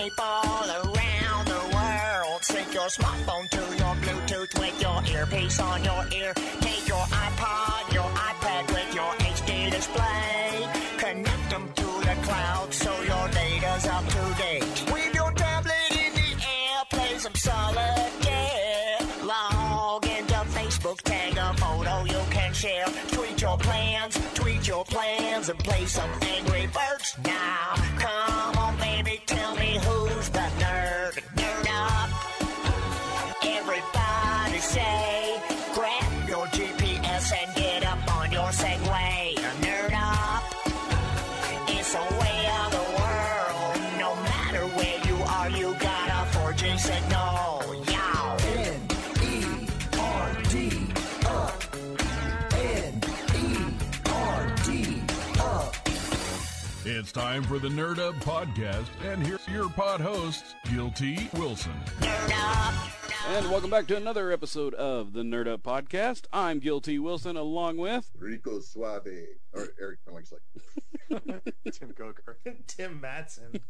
people around the world. Sync your smartphone to your Bluetooth with your earpiece on your ear. Take your iPod, your iPad with your HD display. Connect them to the cloud so your data's up to date. With your tablet in the air, play some solitaire. Log into Facebook, tag a photo you can share. Tweet your plans and play some Angry Birds now. Come on, baby, tell me who's the nerd. Nerd up. Everybody say, grab your GPS and get up on your Segway. Nerd up. It's a way of the world. No matter where you are, you got a 4G signal. Yow. N-E-R-D up. N-E-R-D up. It's time for the Nerd Up Podcast, and here's your pod hosts, Guilty Wilson. Nerd up. And welcome back to another episode of the Nerd Up Podcast. I'm Guilty Wilson, along with Rico Suave, or Eric Felix, like Tim Coker, Tim Mattson.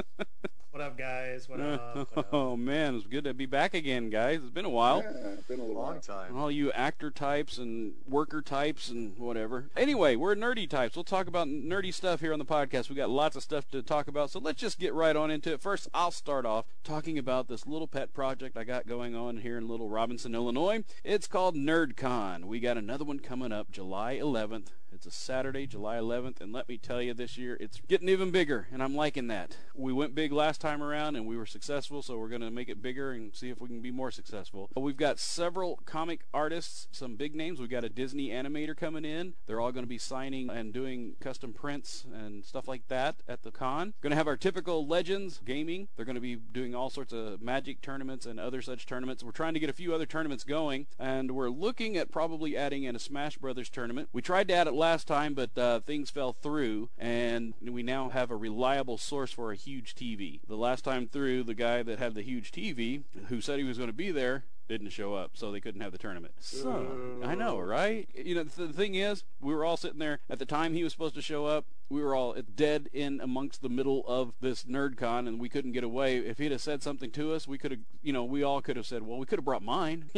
What up, guys? What up? What up? Oh man, it's good to be back again, guys. It's been a while. yeah, been a little long while. time. All you actor types and worker types and whatever. Anyway, we're nerdy types. We'll talk about nerdy stuff here on the podcast. We got lots of stuff to talk about, so let's just get right on into it. First, I'll start off talking about this little pet project I got going on here in Little Robinson, Illinois. It's called NerdCon. We got another one coming up July 11th. It's a Saturday, July 11th, and let me tell you, this year it's getting even bigger, and I'm liking that. We went big last time around, and we were successful, so we're going to make it bigger and see if we can be more successful. We've got several comic artists, some big names. We've got a Disney animator coming in. They're all going to be signing and doing custom prints and stuff like that at the con. Going to have our typical Legends gaming. They're going to be doing all sorts of Magic tournaments and other such tournaments. We're trying to get a few other tournaments going, and we're looking at probably adding in a Smash Brothers tournament. We tried to add it last time, but things fell through, and we now have a reliable source for a huge TV. The last time through, the guy that had the huge TV, who said he was going to be there, didn't show up, so they couldn't have the tournament. So, I know, right? You know, the thing is, we were all sitting there at the time he was supposed to show up. We were all dead in amongst the middle of this NerdCon, and we couldn't get away. If he'd have said something to us, we could have, we all could have said, well, we could have brought mine,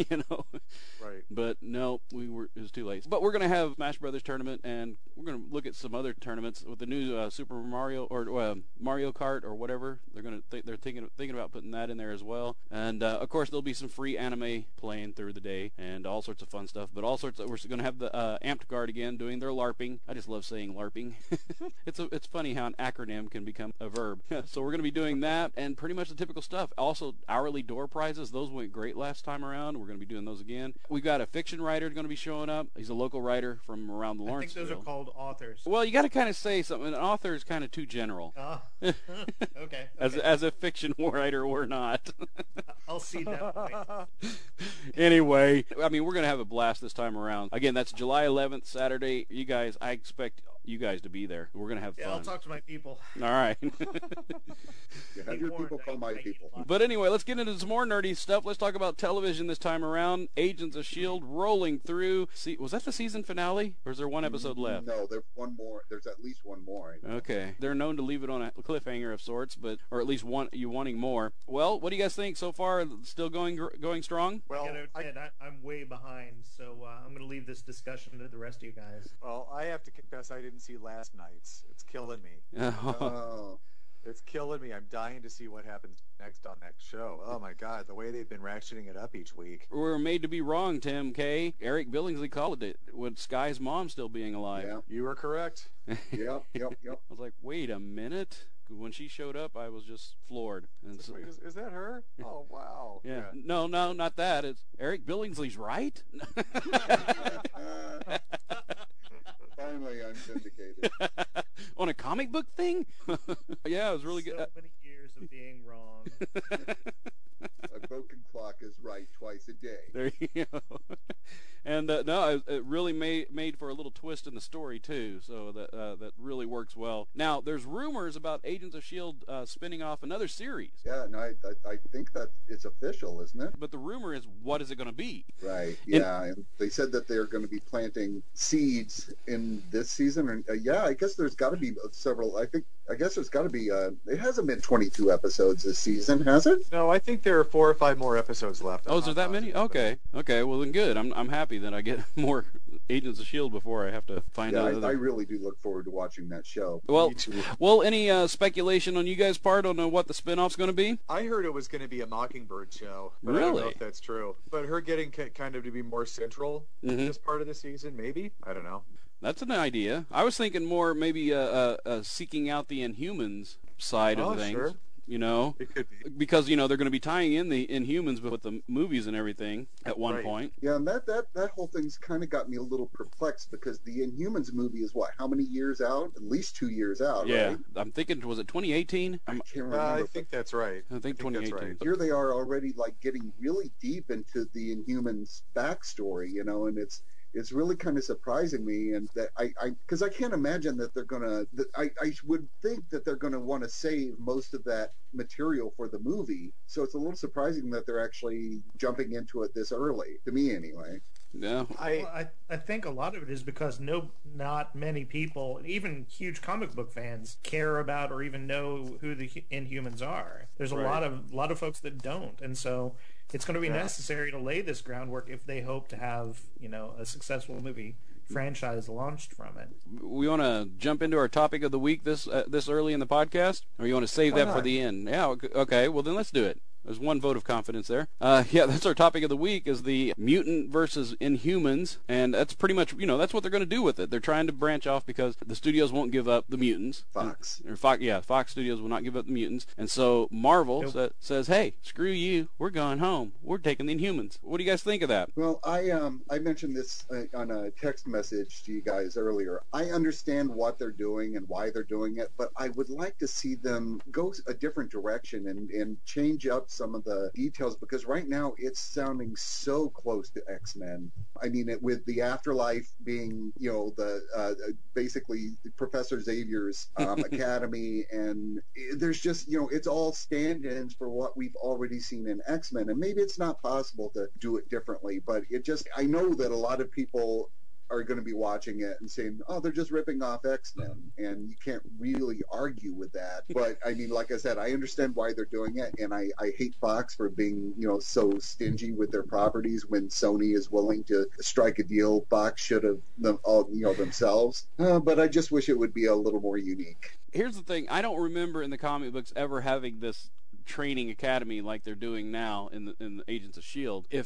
Right. But no, it was too late. But we're going to have Smash Brothers tournament, and we're going to look at some other tournaments with the new Super Mario or Mario Kart or whatever. They're thinking about putting that in there as well. And of course, there'll be some free anime playing through the day and all sorts of fun stuff. But we're going to have the Amped Guard again doing their LARPing. I just love saying LARPing. It's funny how an acronym can become a verb. So we're going to be doing that and pretty much the typical stuff. Also, hourly door prizes. Those went great last time around. We're going to be doing those again. We've got a fiction writer going to be showing up. He's a local writer from around the Lawrenceville. I think those are called authors. Well, you got to kind of say something. An author is kind of too general. Okay. As a fiction writer or not. I'll see that point. Anyway, I mean, we're going to have a blast this time around. Again, that's July 11th, Saturday. You guys, I expect you guys to be there. We're going to have fun. Yeah, I'll talk to my people. All right. You have your people call my people. But anyway, let's get into some more nerdy stuff. Let's talk about television this time around. Agents of S.H.I.E.L.D. rolling through. Was that the season finale? Or is there one episode left? No, there's one more. There's at least one more. Okay. They're known to leave it on a cliffhanger of sorts, or at least you wanting more. Well, what do you guys think so far? Still going strong? I gotta admit, I'm way behind, so I'm going to leave this discussion to the rest of you guys. Well, I have to confess I didn't see last night's. It's killing me. Oh. It's killing me. I'm dying to see what happens next on that show. Oh my God, the way they've been ratcheting it up each week. We're made to be wrong, Tim K. Eric Billingsley called it with Sky's mom still being alive. Yeah. You were correct. Yep. I was like, wait a minute. When she showed up, I was just floored. And so, Wait, is that her? Oh, wow. yeah. No, not that. It's Eric Billingsley's right? Finally, I'm vindicated. On a comic book thing? Yeah, it was really good. So many years of being wrong. A broken clock is right twice a day. There you go. And no, it really made for a little twist in the story too, so that really works well. Now, there's rumors about Agents of S.H.I.E.L.D. Spinning off another series. Yeah, and I think that it's official, isn't it? But the rumor is, what is it going to be? Right. Yeah, and they said that they're going to be planting seeds in this season. And yeah, I guess there's got to be several. I guess there's got to be. It hasn't been 22 episodes this season, has it? No, I think there are 4 or 5 more episodes left. Oh, is there that many? Okay. Well then, good. I'm happy that I get more Agents of S.H.I.E.L.D. before I have to find out. I really do look forward to watching that show. Well, any speculation on you guys' part on what the spinoff's going to be? I heard it was going to be a Mockingbird show. But Really? I don't know if that's true. But her getting kind of to be more central in this part of the season, maybe? I don't know. That's an idea. I was thinking more maybe seeking out the Inhumans side of things. Sure. You know, It could be. because they're going to be tying in the Inhumans with the movies and everything at one Right. point. Yeah, and that whole thing's kind of got me a little perplexed because the Inhumans movie is what? How many years out? At least 2 years out, Yeah, right? I'm thinking, was it 2018? I can't remember. I but think that's right. I think that's 2018. right. here they are already like getting really deep into the Inhumans backstory, you know, and it's really kind of surprising me, and that because I can't imagine that they're gonna. I would think that they're gonna want to save most of that material for the movie, so it's a little surprising that they're actually jumping into it this early. To me, anyway. Yeah. Well, I think a lot of it is because not many people, even huge comic book fans, care about or even know who the Inhumans are. There's a lot of folks that don't, and so it's going to be necessary to lay this groundwork if they hope to have a successful movie franchise launched from it. We want to jump into our topic of the week this early in the podcast, or you want to save that for the end? Yeah. Okay. Well, then let's do it. There's one vote of confidence there. Yeah, that's our topic of the week, is the mutant versus Inhumans, and that's pretty much, that's what they're going to do with it. They're trying to branch off because the studios won't give up the mutants. Fox. Fox Studios will not give up the mutants, and so Marvel says, hey, screw you, we're going home. We're taking the Inhumans. What do you guys think of that? Well, I mentioned this on a text message to you guys earlier. I understand what they're doing and why they're doing it, but I would like to see them go a different direction and change up some of the details, because right now it's sounding so close to X-Men. I mean, with the Afterlife being, the basically Professor Xavier's academy, and there's just, it's all stand-ins for what we've already seen in X-Men, and maybe it's not possible to do it differently, but I know that a lot of people are going to be watching it and saying, oh, they're just ripping off X-Men, and you can't really argue with that. But I mean, like I said, I understand why they're doing it, and I hate Fox for being, so stingy with their properties when Sony is willing to strike a deal Fox should have themselves. But I just wish it would be a little more unique. Here's the thing. I don't remember in the comic books ever having this training academy like they're doing now in the Agents of S.H.I.E.L.D.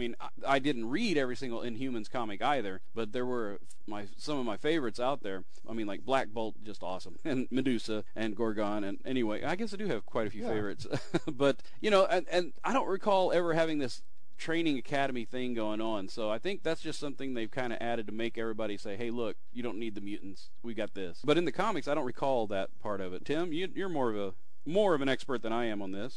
I didn't read every single Inhumans comic either, but there were some of my favorites out there. I mean, like Black Bolt, just awesome, and Medusa and Gorgon, and anyway, I guess I do have quite a few favorites. But and I don't recall ever having this training academy thing going on, so I think that's just something they've kind of added to make everybody say, hey, look, you don't need the mutants, we got this. But in the comics, I don't recall that part of it. Tim, you're more of an expert than I am on this.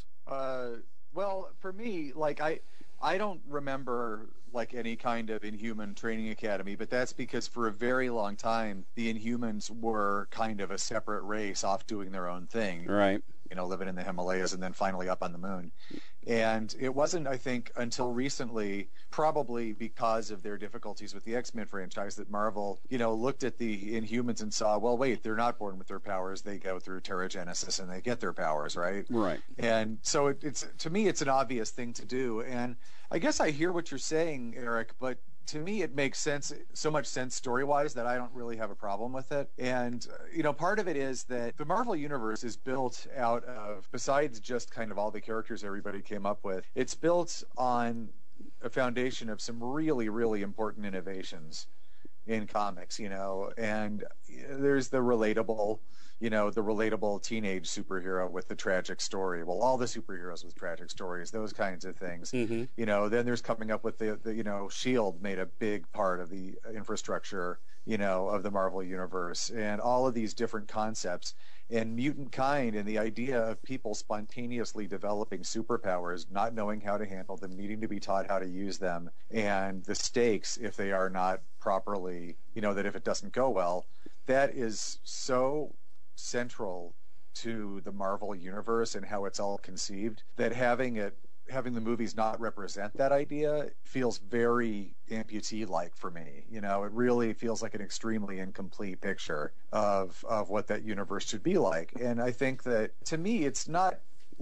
Well, for me, like I don't remember like any kind of Inhuman training academy, but that's because for a very long time the Inhumans were kind of a separate race off doing their own thing. Right. Living in the Himalayas and then finally up on the moon. And it wasn't, I think, until recently, probably because of their difficulties with the X-Men franchise, that Marvel, looked at the Inhumans and saw, well, wait, they're not born with their powers. They go through Terrigenesis and they get their powers, right? Right. And so it's to me, it's an obvious thing to do. And I guess I hear what you're saying, Eric, but to me, it makes sense, so much sense story-wise, that I don't really have a problem with it. And, part of it is that the Marvel Universe is built out of, besides just kind of all the characters everybody came up with, it's built on a foundation of some really, really important innovations in comics, and there's the relatable you know, the relatable teenage superhero with the tragic story. Well, all the superheroes with tragic stories, those kinds of things. Mm-hmm. You know, then there's coming up with the you know, S.H.I.E.L.D. made a big part of the infrastructure, you know, of the Marvel Universe, and all of these different concepts. And mutant kind and the idea of people spontaneously developing superpowers, not knowing how to handle them, needing to be taught how to use them, and the stakes if they are not properly, you know, that if it doesn't go well, that is so central to the Marvel Universe and how it's all conceived that having the movies not represent that idea feels very amputee-like for me. You know, it really feels like an extremely incomplete picture of what that universe should be like. And I think that, to me, it's not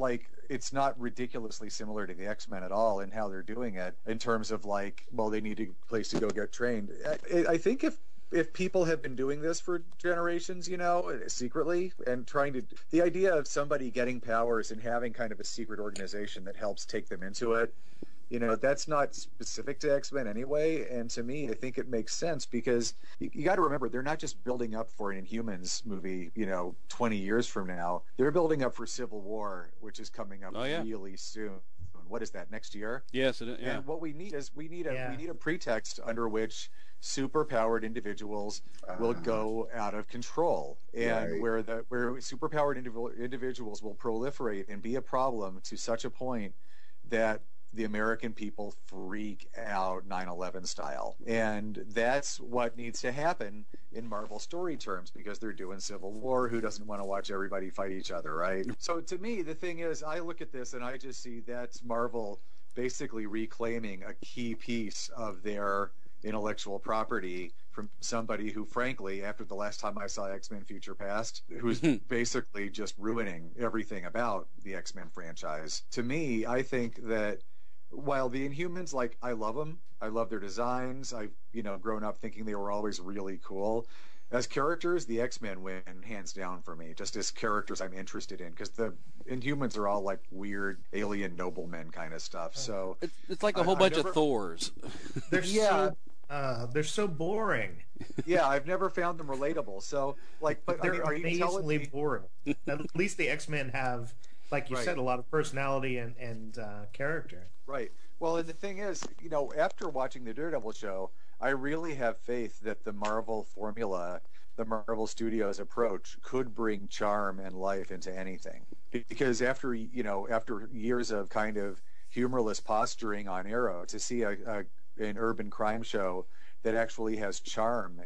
ridiculously similar to the X-Men at all in how they're doing it in terms of like, well, they need a place to go get trained. I think if people have been doing this for generations, you know, secretly, and the idea of somebody getting powers and having kind of a secret organization that helps take them into it, you know, that's not specific to X-Men anyway. And to me, I think it makes sense because you got to remember, they're not just building up for an Inhumans movie, you know, 20 years from now. They're building up for Civil War, which is coming up really soon. What is that, next year? Yes, it is. Yeah. And what we need is we need a pretext under which superpowered individuals will go out of control, and where superpowered individuals will proliferate and be a problem to such a point that the American people freak out 9/11 style. And that's what needs to happen in Marvel story terms, because they're doing Civil War. Who doesn't want to watch everybody fight each other, right? So to me, the thing is, I look at this and I just see that's Marvel basically reclaiming a key piece of their intellectual property from somebody who, frankly, after the last time I saw X-Men Future Past, who's basically just ruining everything about the X-Men franchise. To me, I think that while the Inhumans, like, I love them, I love their designs, I've, you know, grown up thinking they were always really cool. As characters, the X-Men win hands down for me, just as characters I'm interested in, because the Inhumans are all like weird alien noblemen kind of stuff. So it's like a whole bunch of Thors. They're so boring. Yeah, I've never found them relatable. So, like, but they're I mean, are you telling me boring? At least the X-Men have, like you said, a lot of personality and character. Right. Well, and the thing is, you know, after watching the Daredevil show, I really have faith that the Marvel formula, the Marvel Studios approach, could bring charm and life into anything. Because after years of kind of humorless posturing on Arrow, to see an urban crime show that actually has charm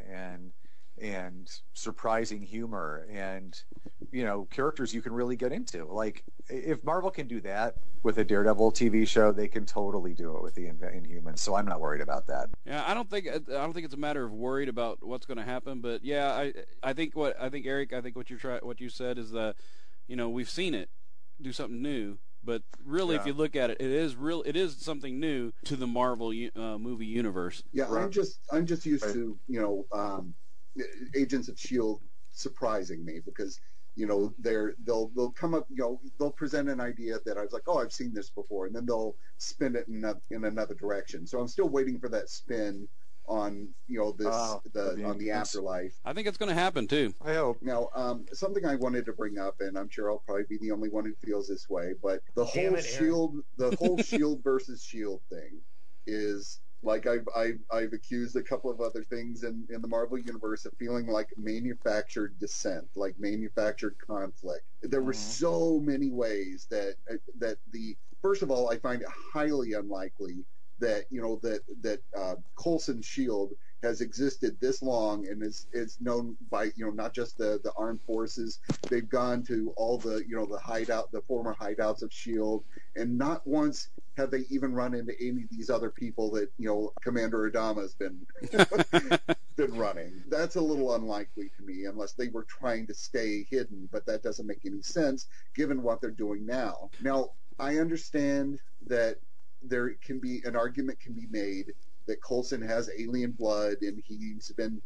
and surprising humor and, you know, characters you can really get into. Like, if Marvel can do that with a Daredevil TV show, they can totally do it with the Inhumans. So I'm not worried about that. Yeah, I don't think it's a matter of worried about what's going to happen, but yeah, I think Eric, what you said is that, you know, we've seen it do something new. But really, if you look at it, it is something new to the Marvel movie universe. Yeah, right. I'm just used to, you know, Agents of S.H.I.E.L.D. surprising me, because, you know, they'll come up, you know, they'll present an idea that I was like, oh, I've seen this before, and then they'll spin it in another direction. So I'm still waiting for that spin on, you know, on the afterlife. I think it's going to happen too. I hope. Now, something I wanted to bring up, and I'm sure I'll probably be the only one who feels this way, but the whole S.H.I.E.L.D. versus S.H.I.E.L.D. thing is, like, I've accused a couple of other things in the Marvel universe of feeling like manufactured dissent, like manufactured conflict. There were so many ways that first of all, I find it highly unlikely that, you know, that Coulson's S.H.I.E.L.D. has existed this long and is known by, you know, not just the armed forces. They've gone to all the, you know, the former hideouts of S.H.I.E.L.D., and not once have they even run into any of these other people that, you know, Commander Adama's been running. That's a little unlikely to me, unless they were trying to stay hidden, but that doesn't make any sense given what they're doing now. Now, I understand that there can be an argument can be made that Coulson has alien blood, and he's been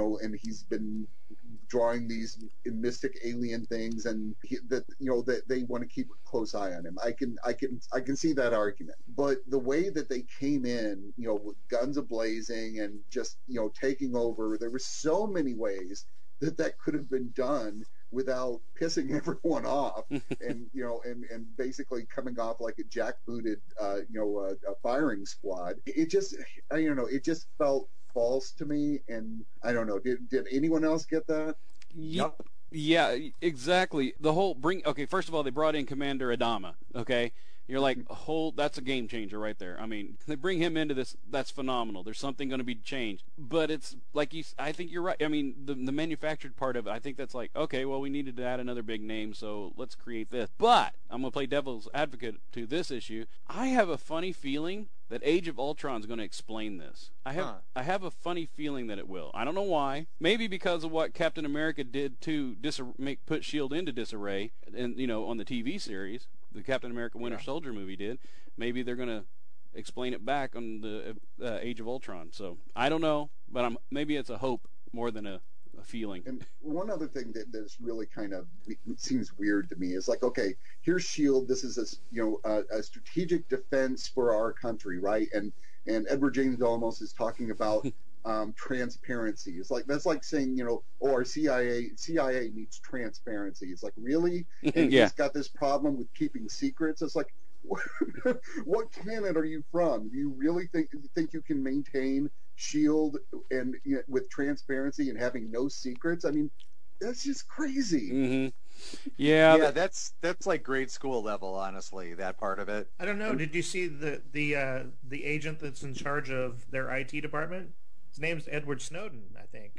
drawing these mystic alien things, and that they want to keep a close eye on him. I can see that argument, but the way that they came in, you know, with guns a-blazing and just, you know, taking over, there were so many ways that could have been done without pissing everyone off, and and basically coming off like a jackbooted a firing squad. It just, I don't know, it just felt false to me, and I don't know. Did anyone else get that? Yep. Yeah, exactly. Okay, first of all, they brought in Commander Adama, okay? You're like, that's a game changer right there. I mean, they bring him into this, that's phenomenal. There's something going to be changed. But it's like, I think you're right. I mean, the manufactured part of it, I think that's like, okay, well, we needed to add another big name, so let's create this. But I'm going to play devil's advocate to this issue. I have a funny feeling that Age of Ultron is going to explain this. I have a funny feeling that it will. I don't know why. Maybe because of what Captain America did to put S.H.I.E.L.D. into disarray, and on the TV series. The Captain America Winter Soldier movie did. Maybe they're going to explain it back on the Age of Ultron. So I don't know, but maybe it's a hope more than a feeling. And one other thing that's really kind of seems weird to me is like, okay, here's S.H.I.E.L.D. This is a strategic defense for our country, right? And Edward James Olmos is talking about transparency. It's like, that's like saying, our CIA needs transparency. It's like, really? And he's got this problem with keeping secrets. It's like, what planet are you from? Do you really think you can maintain S.H.I.E.L.D. and with transparency and having no secrets? I mean, that's just crazy. Mm-hmm. Yeah, that's like grade school level, honestly, that part of it. I don't know. Did you see the agent that's in charge of their IT department? His name's Edward Snowden, I think.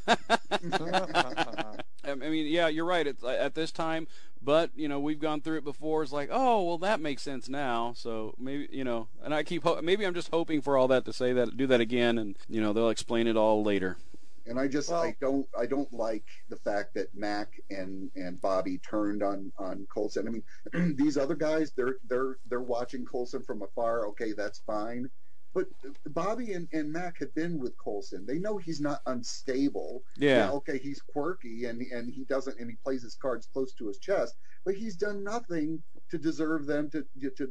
I mean, yeah, you're right. It's at this time, but we've gone through it before. It's like, oh, well, that makes sense now. So maybe and I maybe I'm just hoping for all that to say that, do that again, and they'll explain it all later. And I don't like the fact that Mac and Bobby turned on Coulson. I mean, these other guys, they're watching Coulson from afar. Okay, that's fine. But Bobby and Mac have been with Coulson. They know he's not unstable. Yeah. Okay, he's quirky and he plays his cards close to his chest, but he's done nothing to deserve them to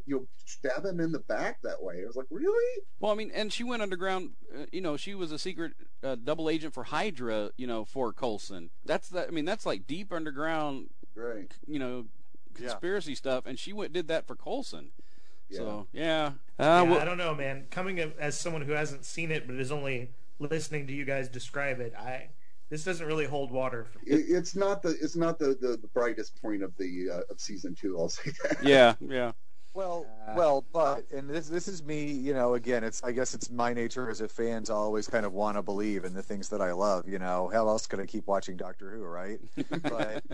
stab him in the back that way. I was like, really? Well, I mean, and she went underground. She was a secret double agent for Hydra. For Coulson. That's like deep underground. Right. Conspiracy stuff, and she did that for Coulson. Yeah. So yeah. I don't know, man. Coming as someone who hasn't seen it but is only listening to you guys describe it, this doesn't really hold water for me. It's not the brightest point of the of season 2. I'll say that. Yeah. Well, but this is me. Again, I guess it's my nature as a fan to always kind of want to believe in the things that I love. How else could I keep watching Doctor Who, right? But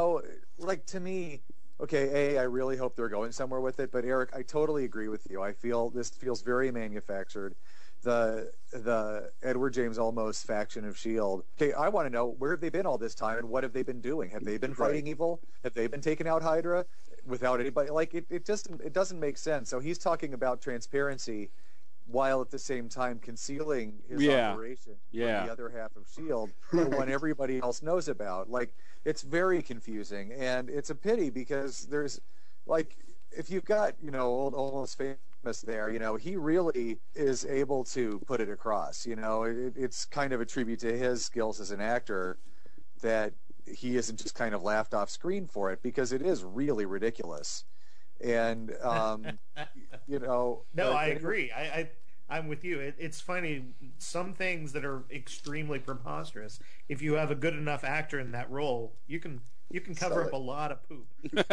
like, to me. Okay, I really hope they're going somewhere with it, but Eric, I totally agree with you. I feel this feels very manufactured. The Edward James Olmos faction of S.H.I.E.L.D. Okay, I want to know, where have they been all this time, and what have they been doing? Have they been fighting evil? Have they been taking out Hydra without anybody? Like, it doesn't make sense. So he's talking about transparency while at the same time concealing his operation from the other half of S.H.I.E.L.D., the one everybody else knows about. Like, it's very confusing, and it's a pity because there's, like, if you've got, almost famous there, he really is able to put it across. It's kind of a tribute to his skills as an actor that he isn't just kind of laughed off screen for it, because it is really ridiculous. And, No, I agree. I'm with you. It's funny. Some things that are extremely preposterous, if you have a good enough actor in that role, you can cover up a lot of poop.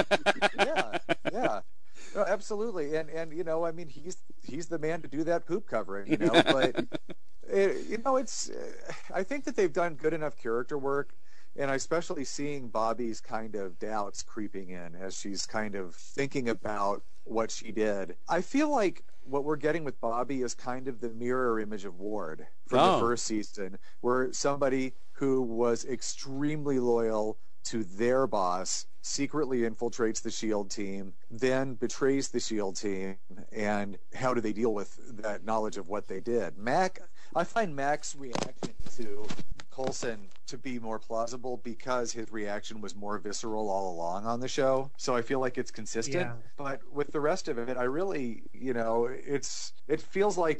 Yeah. No, absolutely. And I mean, he's the man to do that poop covering, but it's I think that they've done good enough character work. And especially seeing Bobby's kind of doubts creeping in as she's kind of thinking about what she did. I feel like what we're getting with Bobby is kind of the mirror image of Ward from the first season, where somebody who was extremely loyal to their boss secretly infiltrates the S.H.I.E.L.D. team, then betrays the S.H.I.E.L.D. team, and how do they deal with that knowledge of what they did? I find Mac's reaction to Coulson to be more plausible because his reaction was more visceral all along on the show. So I feel like it's consistent. Yeah. But with the rest of it, I really, it feels like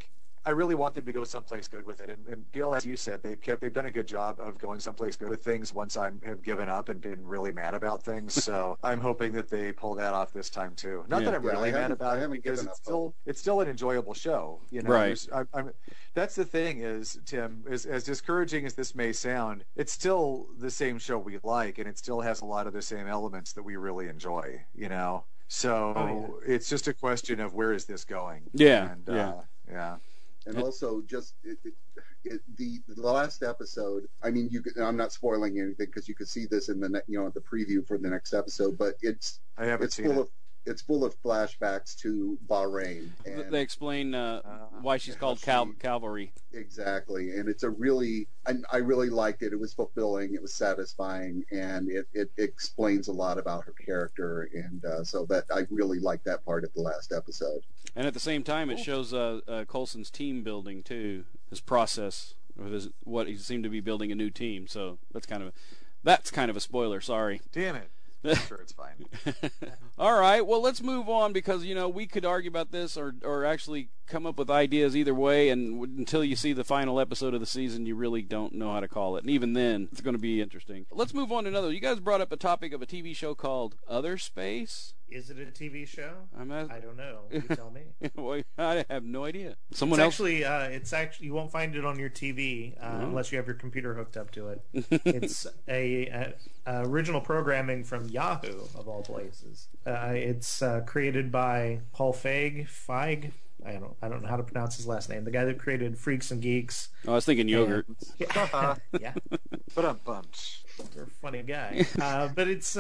I really want them to go someplace good with it. And Gil, as you said, they've done a good job of going someplace good with things once I have given up and been really mad about things. So I'm hoping that they pull that off this time too. Not that I'm really mad about it, because it's still an enjoyable show. You know, right? That's the thing is, Tim, as discouraging as this may sound, it's still the same show we like, and it still has a lot of the same elements that we really enjoy. You know. So it's just a question of where is this going? Yeah, and, yeah. And also, just the last episode. I mean, I'm not spoiling anything because you could see this in the the preview for the next episode. But it's full of flashbacks to Bahrain. And they explain why she's called Cavalry. Exactly, and it's I really liked it. It was fulfilling, it was satisfying, and it explains a lot about her character, and so that I really liked that part of the last episode. And at the same time, it shows Coulson's team building too, his process of what he seemed to be building a new team. So that's kind of a spoiler. Sorry. Damn it. I'm sure it's fine. All right, well, let's move on because, we could argue about this or actually come up with ideas either way, and until you see the final episode of the season, you really don't know how to call it. And even then, it's going to be interesting. Let's move on to another. You guys brought up a topic of a TV show called Other Space. Is it a TV show? I don't know. You tell me. Well, I have no idea. It's actually you won't find it on your TV unless you have your computer hooked up to it. It's a original programming from Yahoo of all places. It's created by Paul Feig. I don't know how to pronounce his last name. The guy that created Freaks and Geeks. Oh, I was thinking yogurt. Yeah. But a bunch. You're a funny guy. But it's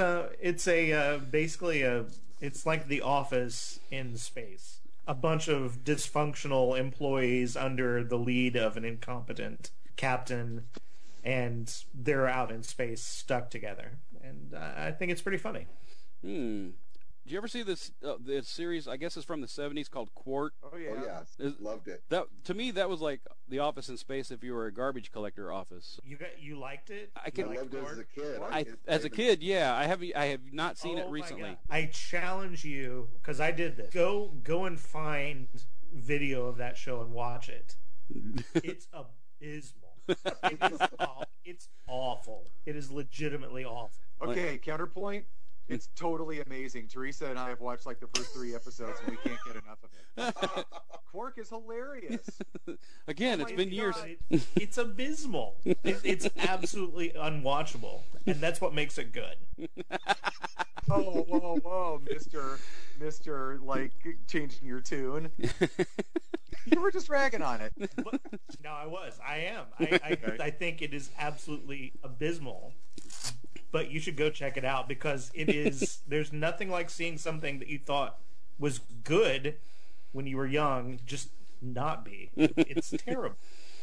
it's like The Office in space. A bunch of dysfunctional employees under the lead of an incompetent captain, and they're out in space stuck together. And I think it's pretty funny. Did you ever see this series? I guess it's from the 70s called Quark. Oh yeah, loved it. To me, that was like The Office in space if you were a garbage collector office. You liked it? I loved it as a kid. As a kid, yeah. I have not seen it recently. I challenge you, because I did this. Go and find video of that show and watch it. It's abysmal. It's awful. It is legitimately awful. Okay, counterpoint. It's totally amazing. Teresa and I have watched like the first 3 episodes, and we can't get enough of it. Quark is hilarious. Again, it's been years. It's abysmal. It's absolutely unwatchable, and that's what makes it good. Oh, whoa, Mister, like changing your tune. You were just ragging on it. No, I was. I am. I think it is absolutely abysmal. But you should go check it out because it is. There's nothing like seeing something that you thought was good when you were young just not be. It's terrible.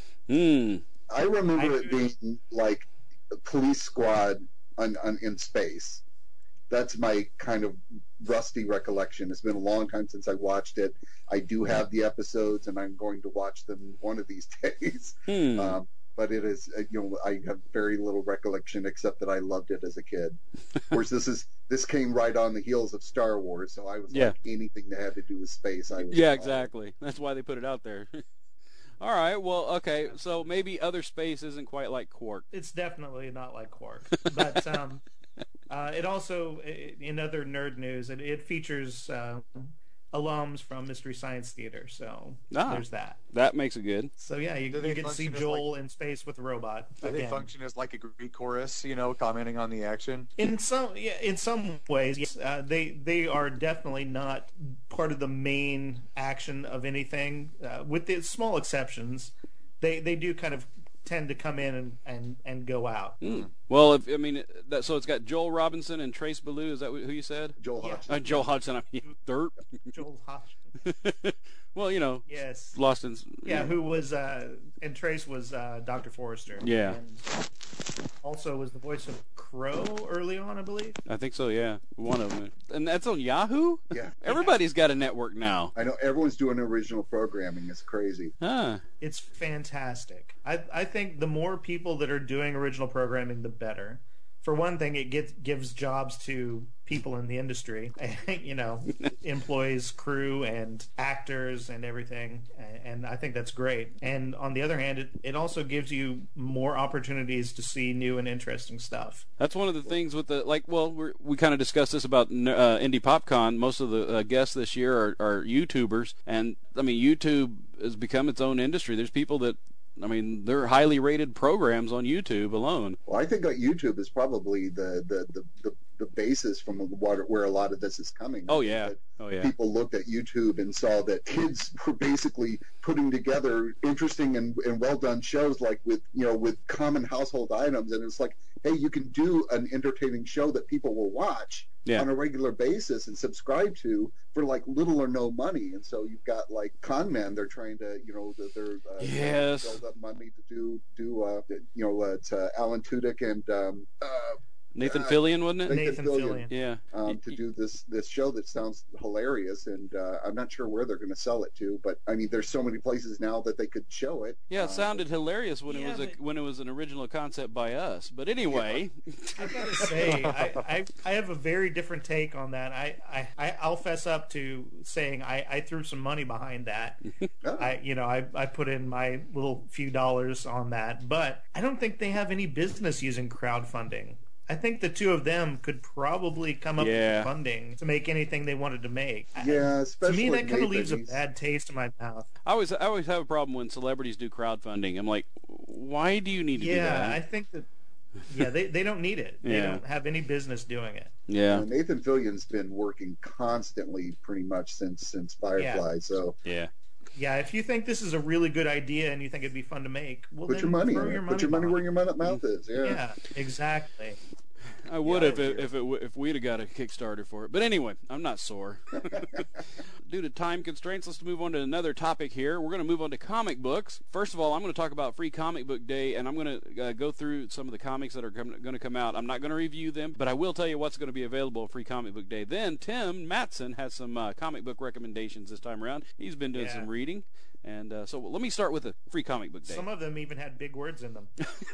I remember it being like a Police Squad in space. That's my kind of rusty recollection. It's been a long time since I watched it. I do have the episodes, and I'm going to watch them one of these days. But it is, I have very little recollection except that I loved it as a kid. Of course, this came right on the heels of Star Wars, so I was like anything that had to do with space. Exactly. That's why they put it out there. All right. Well, okay. So maybe Other Space isn't quite like Quark. It's definitely not like Quark, but it also, in other nerd news, it features alums from Mystery Science Theater, so there's that. That makes it good. So yeah, you get to see Joel in space with a robot. Do they function as like a Greek chorus, commenting on the action? In some ways, yes. They are definitely not part of the main action of anything, with the small exceptions. They do kind of tend to come in and go out. Well, so it's got Joel Robinson and Trace Ballou. Is that who you said? Joel Hodgson. Joel Hodgson. Dirt. Joel Hodgson. Well, yes. Lost in. Who was and Trace was Dr. Forrester. Yeah. And also was the voice of Crow early on, I believe. I think so. Yeah, one of them. And that's on Yahoo. Yeah. Everybody's got a network now. I know everyone's doing original programming. It's crazy. It's fantastic. I think the more people that are doing original programming, the better. for one thing, it gives jobs to people in the industry, employees, crew, and actors and everything. And I think that's great. And on the other hand, it also gives you more opportunities to see new and interesting stuff. That's one of the things with we kind of discussed this about Indie PopCon. Most of the guests this year are YouTubers. And, I mean, YouTube has become its own industry. There's people that, I mean, they're highly rated programs on YouTube alone. Well, I think that YouTube is probably the basis from where a lot of this is coming. Oh yeah. People looked at YouTube and saw that kids were basically putting together interesting and well done shows, like with common household items, and it's like, hey, you can do an entertaining show that people will watch on a regular basis and subscribe to for like little or no money. And so you've got like con men, they're trying to build up money to do it's Alan Tudyk and Nathan Fillion, wasn't it? Nathan Fillion. Yeah. To do this show that sounds hilarious, and I'm not sure where they're going to sell it to, but I mean, there's so many places now that they could show it. Yeah, it sounded hilarious when it was an original concept by us. But anyway, I gotta say, I have a very different take on that. I'll fess up to saying I threw some money behind that. Oh. I put in my little few dollars on that, but I don't think they have any business using crowdfunding. I think the two of them could probably come up with funding to make anything they wanted to make. Yeah, especially to me, that kind of leaves a bad taste in my mouth. I always have a problem when celebrities do crowdfunding. I'm like, why do you need to do that? Yeah, I think that. Yeah, they don't need it. They don't have any business doing it. Yeah, Nathan Fillion's been working constantly, pretty much since Firefly. So yeah. Yeah, if you think this is a really good idea and you think it'd be fun to make, well, put then your money throw in your it. money Put your money behind where your mouth is. Yeah, exactly. I would have if we'd have got a Kickstarter for it. But anyway, I'm not sore. Due to time constraints, let's move on to another topic here. We're going to move on to comic books. First of all, I'm going to talk about Free Comic Book Day, and I'm going to go through some of the comics that are going to come out. I'm not going to review them, but I will tell you what's going to be available at Free Comic Book Day. Then Tim Matson has some comic book recommendations this time around. He's been doing some reading. And so let me start with the Free Comic Book Day. Some of them even had big words in them.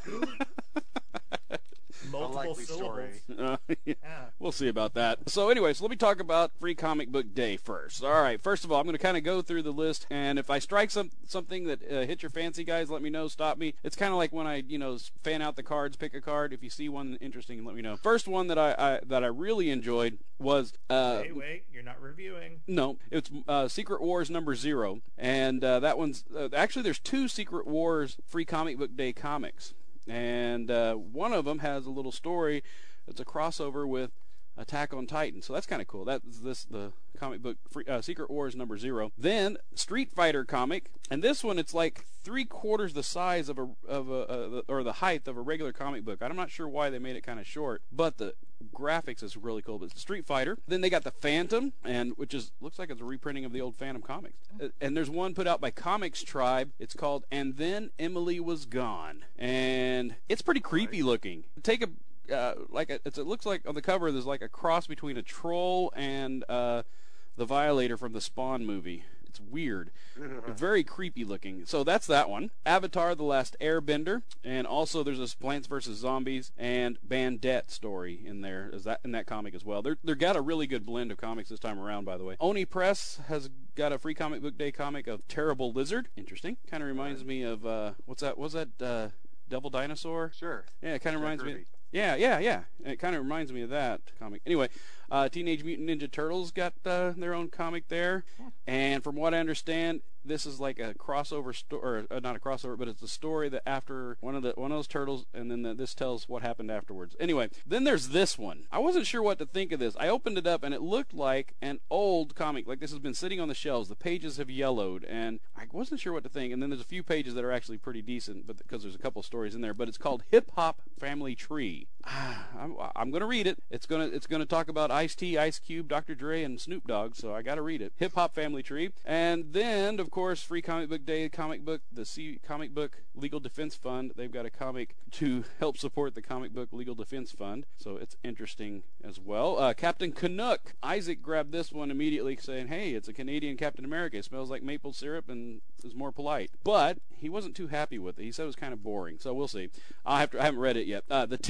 Multiple syllables. We'll see about that. So anyways, let me talk about Free Comic Book Day first. All right, first of all, I'm going to kind of go through the list, and if I strike something that hits your fancy, guys, let me know, stop me. It's kind of like when I, fan out the cards, pick a card. If you see one interesting, let me know. First one that I really enjoyed was... wait, you're not reviewing. No, it's Secret Wars #0, and that one's... actually, there's 2 Secret Wars Free Comic Book Day comics. And one of them has a little story that's a crossover with Attack on Titan, so that's kind of cool. That's the comic book Secret Wars #0. Then Street Fighter comic, and this one it's like 3/4 the size of or the height of a regular comic book. I'm not sure why they made it kind of short, but the graphics is really cool. But it's Street Fighter. Then they got the Phantom, which looks like it's a reprinting of the old Phantom comics. And there's one put out by Comics Tribe. It's called And Then Emily Was Gone, and it's pretty creepy looking. Take a it looks like on the cover there's like a cross between a troll and the Violator from the Spawn movie. It's weird. Very creepy looking. So that's that one. Avatar: The Last Airbender, and also there's a Plants vs. Zombies and Bandette story in there. Is that in that comic as well? They're got a really good blend of comics this time around, by the way. Oni Press has got a Free Comic Book Day comic of Terrible Lizard. Interesting. Kind of reminds me of what's that? Was that Devil Dinosaur? Sure. Yeah, it kind of reminds me. Yeah. And it kind of reminds me of that comic. Anyway, Teenage Mutant Ninja Turtles got their own comic there. And from what I understand, this is like a crossover story, or not a crossover, but it's a story that after one of those turtles, and then this tells what happened afterwards. Anyway, then there's this one. I wasn't sure what to think of this. I opened it up, and it looked like an old comic. Like this has been sitting on the shelves. The pages have yellowed, and I wasn't sure what to think. And then there's a few pages that are actually pretty decent, but because there's a couple stories in there. But it's called Hip Hop Family Tree. I'm going to read it. It's going to talk about Ice-T, Ice Cube, Dr. Dre, and Snoop Dogg, so I got to read it. Hip Hop Family Tree. And then, of course, Free Comic Book Day comic book, the Comic Book Legal Defense Fund. They've got a comic to help support the Comic Book Legal Defense Fund, so it's interesting as well. Captain Canuck. Isaac grabbed this one immediately saying, hey, it's a Canadian Captain America. It smells like maple syrup and is more polite. But he wasn't too happy with it. He said it was kind of boring, so we'll see. I haven't read it yet. The Tick.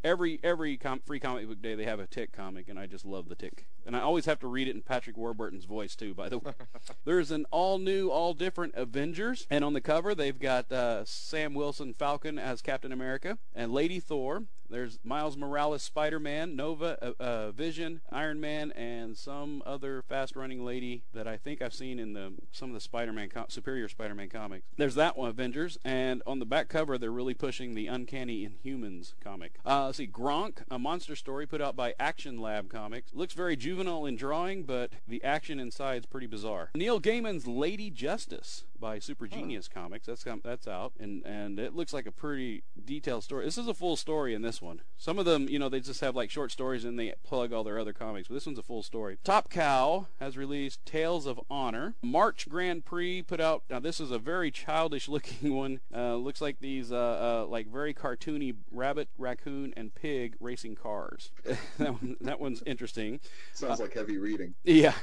every free comic book day they have a Tick comic, and I just love the Tick. And I always have to read it in Patrick Warburton's voice too, by the way. There's an all new, all different Avengers, and on the cover they've got Sam Wilson Falcon as Captain America and Lady Thor. There's Miles Morales Spider-Man, Nova, Vision, Iron Man, and some other fast-running lady that I think I've seen in some of the Superior Spider-Man comics. There's that one, Avengers, and on the back cover they're really pushing the Uncanny Inhumans comic. Let's see, Gronk, a monster story put out by Action Lab Comics. Looks very juvenile in drawing, but the action inside is pretty bizarre. Neil Gaiman's Lady Justice by Super Genius Comics. That's out, and it looks like a pretty detailed story. This is a full story in this one. Some of them, they just have like short stories and they plug all their other comics, but this one's a full story. Top Cow has released Tales of Honor. March Grand Prix put out, now this is a very childish looking one. Looks like these like very cartoony rabbit, raccoon, and pig racing cars. that one's interesting. Sounds like heavy reading. Yeah.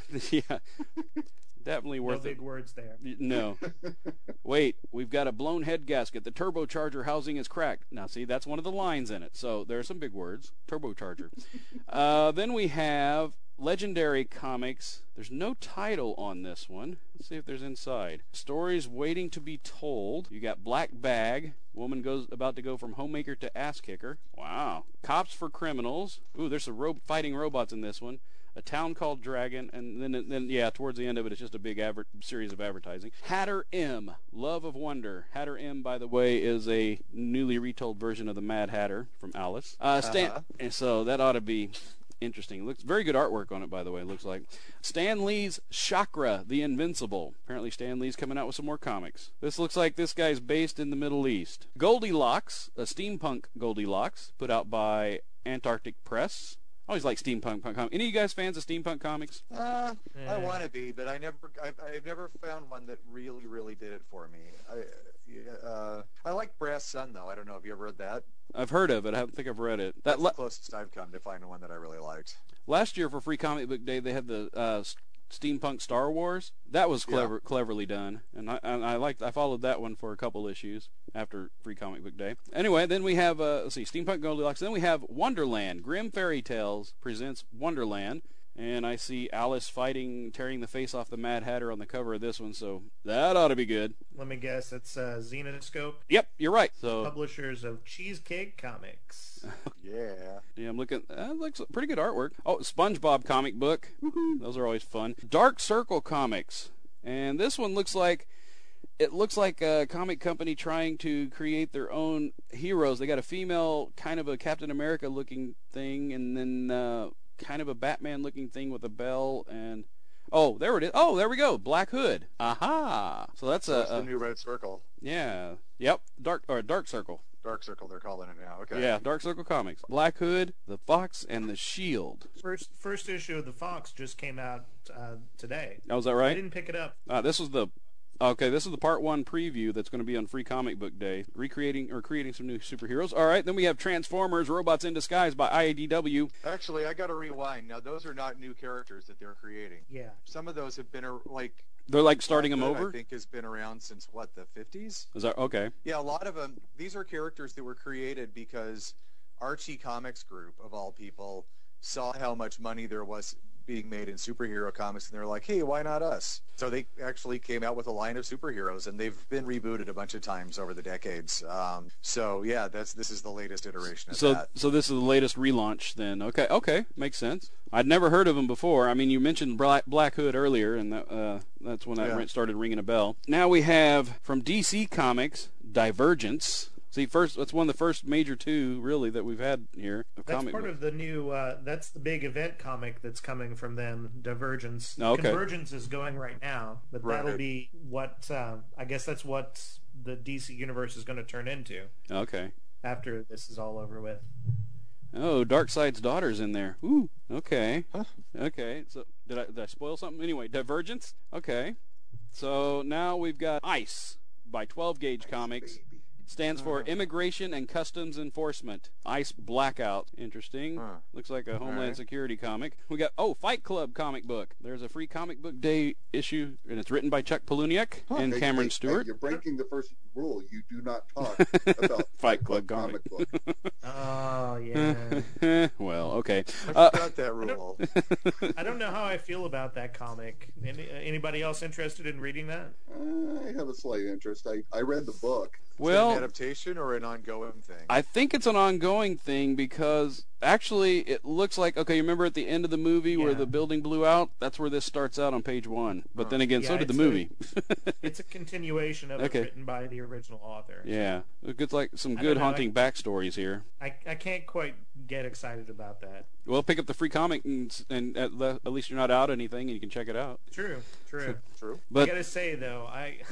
Definitely worth No it. big words there. No. Wait, we've got a blown head gasket. The turbocharger housing is cracked. Now, see, that's one of the lines in it. So there are some big words. Turbocharger. Then we have Legendary Comics. There's no title on this one. Let's see if there's inside. Stories waiting to be told. You got Black Bag. Woman about to go from homemaker to ass kicker. Wow. Cops for Criminals. Ooh, there's some fighting robots in this one. A Town Called Dragon, and then towards the end of it, it's just a big series of advertising. Hatter M, Love of Wonder. Hatter M, by the way, is a newly retold version of the Mad Hatter from Alice. And so that ought to be interesting. Looks very good artwork on it, by the way. It looks like Stan Lee's Chakra, the Invincible. Apparently, Stan Lee's coming out with some more comics. This looks like this guy's based in the Middle East. Goldilocks, a steampunk Goldilocks, put out by Antarctic Press. I always like steampunk comics. Any of you guys fans of steampunk comics? I want to be, but I've never found one that really did it for me. I like Brass Sun, though. I don't know if you ever read that. I've heard of it. I don't think I've read it. That's the closest I've come to finding one that I really liked. Last year for Free Comic Book Day, they had the steampunk Star Wars. That was cleverly done, and I followed that one for a couple issues after Free Comic Book Day. Anyway, then we have Steampunk Goldilocks. Then we have Wonderland. Grimm Fairy Tales presents Wonderland, and I see Alice tearing the face off the Mad Hatter on the cover of this one, so that ought to be good. Let me guess, it's Zenoscope. Yep, you're right. So publishers of Cheesecake Comics. Yeah, I'm looking. Looks pretty good artwork. Oh, SpongeBob comic book. Those are always fun. Dark Circle Comics, and this one looks like a comic company trying to create their own heroes. They got a female, kind of a Captain America looking thing, and then kind of a Batman looking thing with a bell, and there it is. Oh, there we go. Black Hood. Aha. So that's the new Red Circle. Yeah. Yep. Dark Circle. Dark Circle, they're calling it now. Okay. Yeah, Dark Circle Comics. Black Hood, the Fox, and the Shield. First issue of the Fox just came out today. Oh, is that right? I didn't pick it up. This is the part 1 preview that's going to be on Free Comic Book Day, creating some new superheroes. All right, then we have Transformers: Robots in Disguise by IDW. Actually, I got to rewind. Now, those are not new characters that they're creating. Yeah. Some of those have been they're like starting them over? I think has been around since, the 50s? Is that okay? Yeah, a lot of them. These are characters that were created because Archie Comics Group, of all people, saw how much money there was being made in superhero comics, and they were like, hey, why not us? So they actually came out with a line of superheroes, and they've been rebooted a bunch of times over the decades. This is the latest iteration of that. So this is the latest relaunch then. Okay, makes sense. I'd never heard of them before. I mean, you mentioned Black Hood earlier, and that's when that started ringing a bell. Now we have, from DC Comics, Divergence. See, that's one of the first major 2, really, that we've had here. That's part of the new, that's the big event comic that's coming from them, Divergence. Oh, okay. Convergence is going right now, but that'll be what, I guess that's what the DC Universe is going to turn into. Okay. After this is all over with. Oh, Darkseid's daughter's in there. Ooh, okay. Huh. Okay, so did I spoil something? Anyway, Divergence. Okay. So now we've got ICE by 12 Gauge Comics. Baby. Stands for Immigration and Customs Enforcement. ICE Blackout. Interesting. Looks like a Homeland Security comic. We got, Fight Club comic book. There's a Free Comic Book Day issue, and it's written by Chuck Palahniuk and Cameron Stewart. You're breaking the first rule. You do not talk about Fight Club comic book. Oh, yeah. I forgot that rule. I don't know how I feel about that comic. Anybody else interested in reading that? I have a slight interest. I read the book. Well, Is it an adaptation or an ongoing thing? I think it's an ongoing thing because actually it looks like, okay, you remember at the end of the movie where the building blew out? That's where this starts out on page 1. But then again, so did the movie. It's a continuation of it written by the original author. Yeah. It's like some good haunting backstories here. I can't quite get excited about that. Well, pick up the free comic and at least you're not out anything and you can check it out. True. But I gotta say though,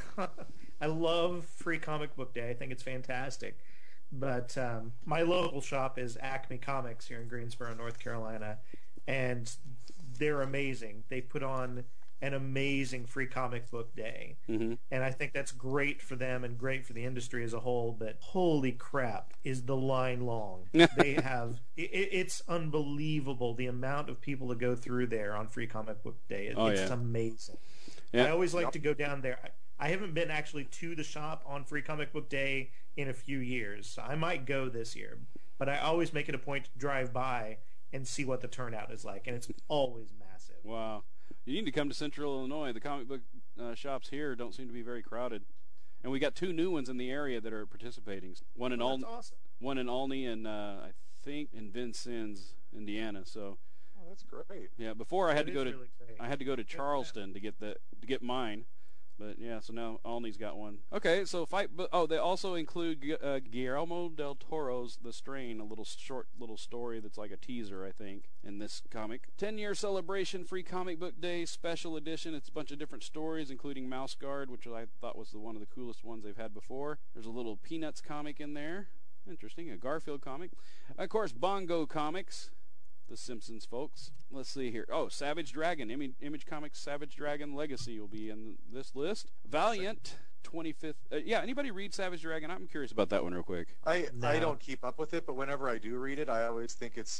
I love Free Comic Book Day. I think it's fantastic. But my local shop is Acme Comics here in Greensboro, North Carolina, and they're amazing. They put on an amazing Free Comic Book Day, and I think that's great for them and great for the industry as a whole. But holy crap, is the line long? They have it's unbelievable the amount of people that go through there on Free Comic Book Day. It's amazing. Yeah. I always like to go down there. I haven't been actually to the shop on Free Comic Book Day in a few years. So I might go this year, but I always make it a point to drive by and see what the turnout is like, and it's always massive. Wow. You need to come to Central Illinois. The comic book shops here don't seem to be very crowded. And we got 2 new ones in the area that are participating. One in awesome. One in Olney and I think in Vincennes, Indiana. So that's great. Yeah, before I had to go to Charleston to get mine. But yeah, so now Olney's got one. Okay, so they also include Guillermo del Toro's The Strain, a short story that's like a teaser, I think, in this comic. 10-year celebration Free Comic Book Day special edition. It's a bunch of different stories, including Mouse Guard, which I thought was one of the coolest ones they've had before. There's a little Peanuts comic in there. Interesting, a Garfield comic. Of course, Bongo Comics. The Simpsons folks. Let's see here. Oh, Savage Dragon. Image Comics Savage Dragon Legacy will be in this list. Valiant 25th. Anybody read Savage Dragon? I'm curious about that one real quick. I don't keep up with it, but whenever I do read it, I always think it's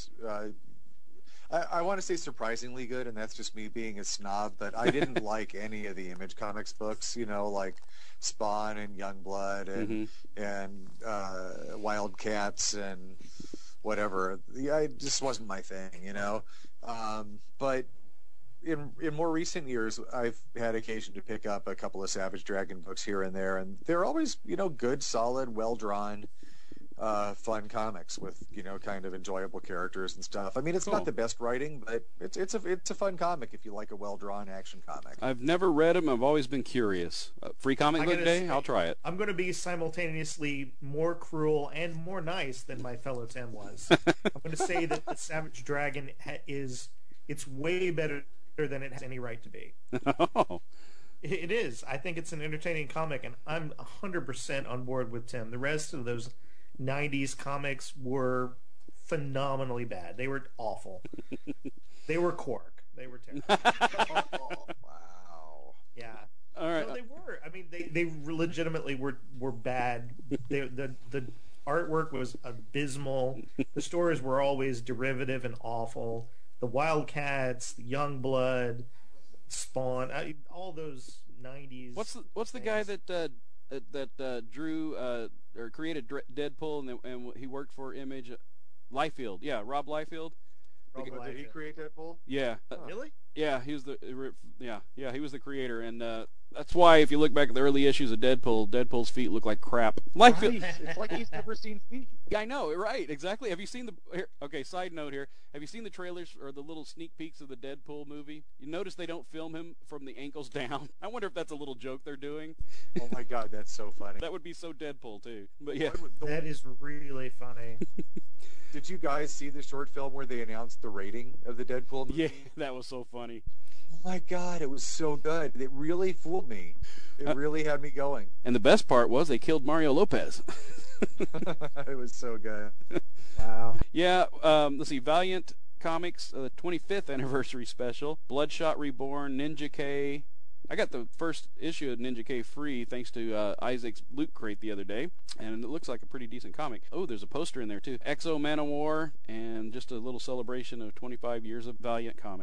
I want to say surprisingly good, and that's just me being a snob, but I didn't like any of the Image Comics books, like Spawn and Youngblood and Wildcats and whatever. It just wasn't my thing, but in more recent years, I've had occasion to pick up a couple of Savage Dragon books here and there, and they're always, good, solid, well-drawn, fun comics with, kind of enjoyable characters and stuff. I mean, it's not the best writing, but it's a fun comic if you like a well-drawn action comic. I've never read them. I've always been curious. Free Comic Book Day? I'll try it. I'm going to be simultaneously more cruel and more nice than my fellow Tim was. I'm going to say that the Savage Dragon it's way better than it has any right to be. Oh. It is. I think it's an entertaining comic, and I'm 100% on board with Tim. The rest of those 90s comics were phenomenally bad. They were awful. They were Quark. They were terrible. Wow. Yeah. All right. No, they were. I mean, they legitimately were bad. The artwork was abysmal. The stories were always derivative and awful. The Wildcats, the Youngblood, Spawn, all those 90s. What's the guy that drew or created Deadpool and he worked for Image? Liefeld, yeah, Rob Liefeld. Did he create Deadpool? Yeah. Really? Yeah, he was he was the creator, and that's why if you look back at the early issues of Deadpool's feet look like crap. Liefeld, it's like he's never seen feet. I know, right? Exactly. Have you seen side note here. Have you seen the trailers or the little sneak peeks of the Deadpool movie? You notice they don't film him from the ankles down. I wonder if that's a little joke they're doing. Oh my God, that's so funny. That would be so Deadpool too. But yeah, that is really funny. Did you guys see the short film where they announced the rating of the Deadpool movie? Yeah, that was so funny. Oh my God, it was so good. It really fooled me. It really had me going. And the best part was they killed Mario Lopez. It was so good. Wow. Yeah, let's see, Valiant Comics, 25th anniversary special, Bloodshot Reborn, Ninja K. I got the first issue of Ninja K free thanks to Isaac's Loot Crate the other day, and it looks like a pretty decent comic. Oh, there's a poster in there too. Exo Manowar, and just a little celebration of 25 years of Valiant Comics.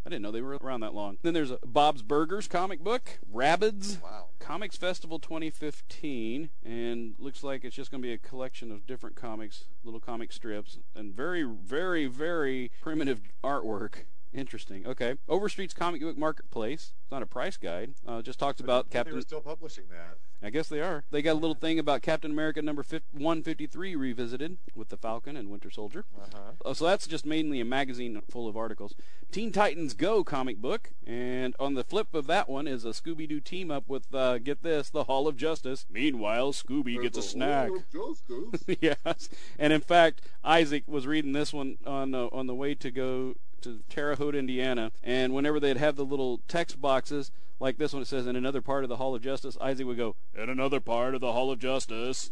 I didn't know they were around that long. Then there's a Bob's Burgers comic book, Rabbids, Wow. Comics Festival 2015, and looks like it's just going to be a collection of different comics, little comic strips, and very, very, very primitive artwork. Interesting. Okay. Overstreet's Comic Book Marketplace. It's not a price guide. Just talks about They Captain... were still publishing that. I guess they are. They got a little thing about Captain America number 153 revisited with the Falcon and Winter Soldier. So that's just mainly a magazine full of articles. Teen Titans Go comic book. And on the flip of that one is a Scooby-Doo team up with, get this, the Hall of Justice. Meanwhile, Scooby gets a snack. Yes. And in fact, Isaac was reading this one on the way to go to Terre Haute, Indiana, and whenever they'd have the little text boxes, like this one, it says, in another part of the Hall of Justice, Isaac would go, in another part of the Hall of Justice.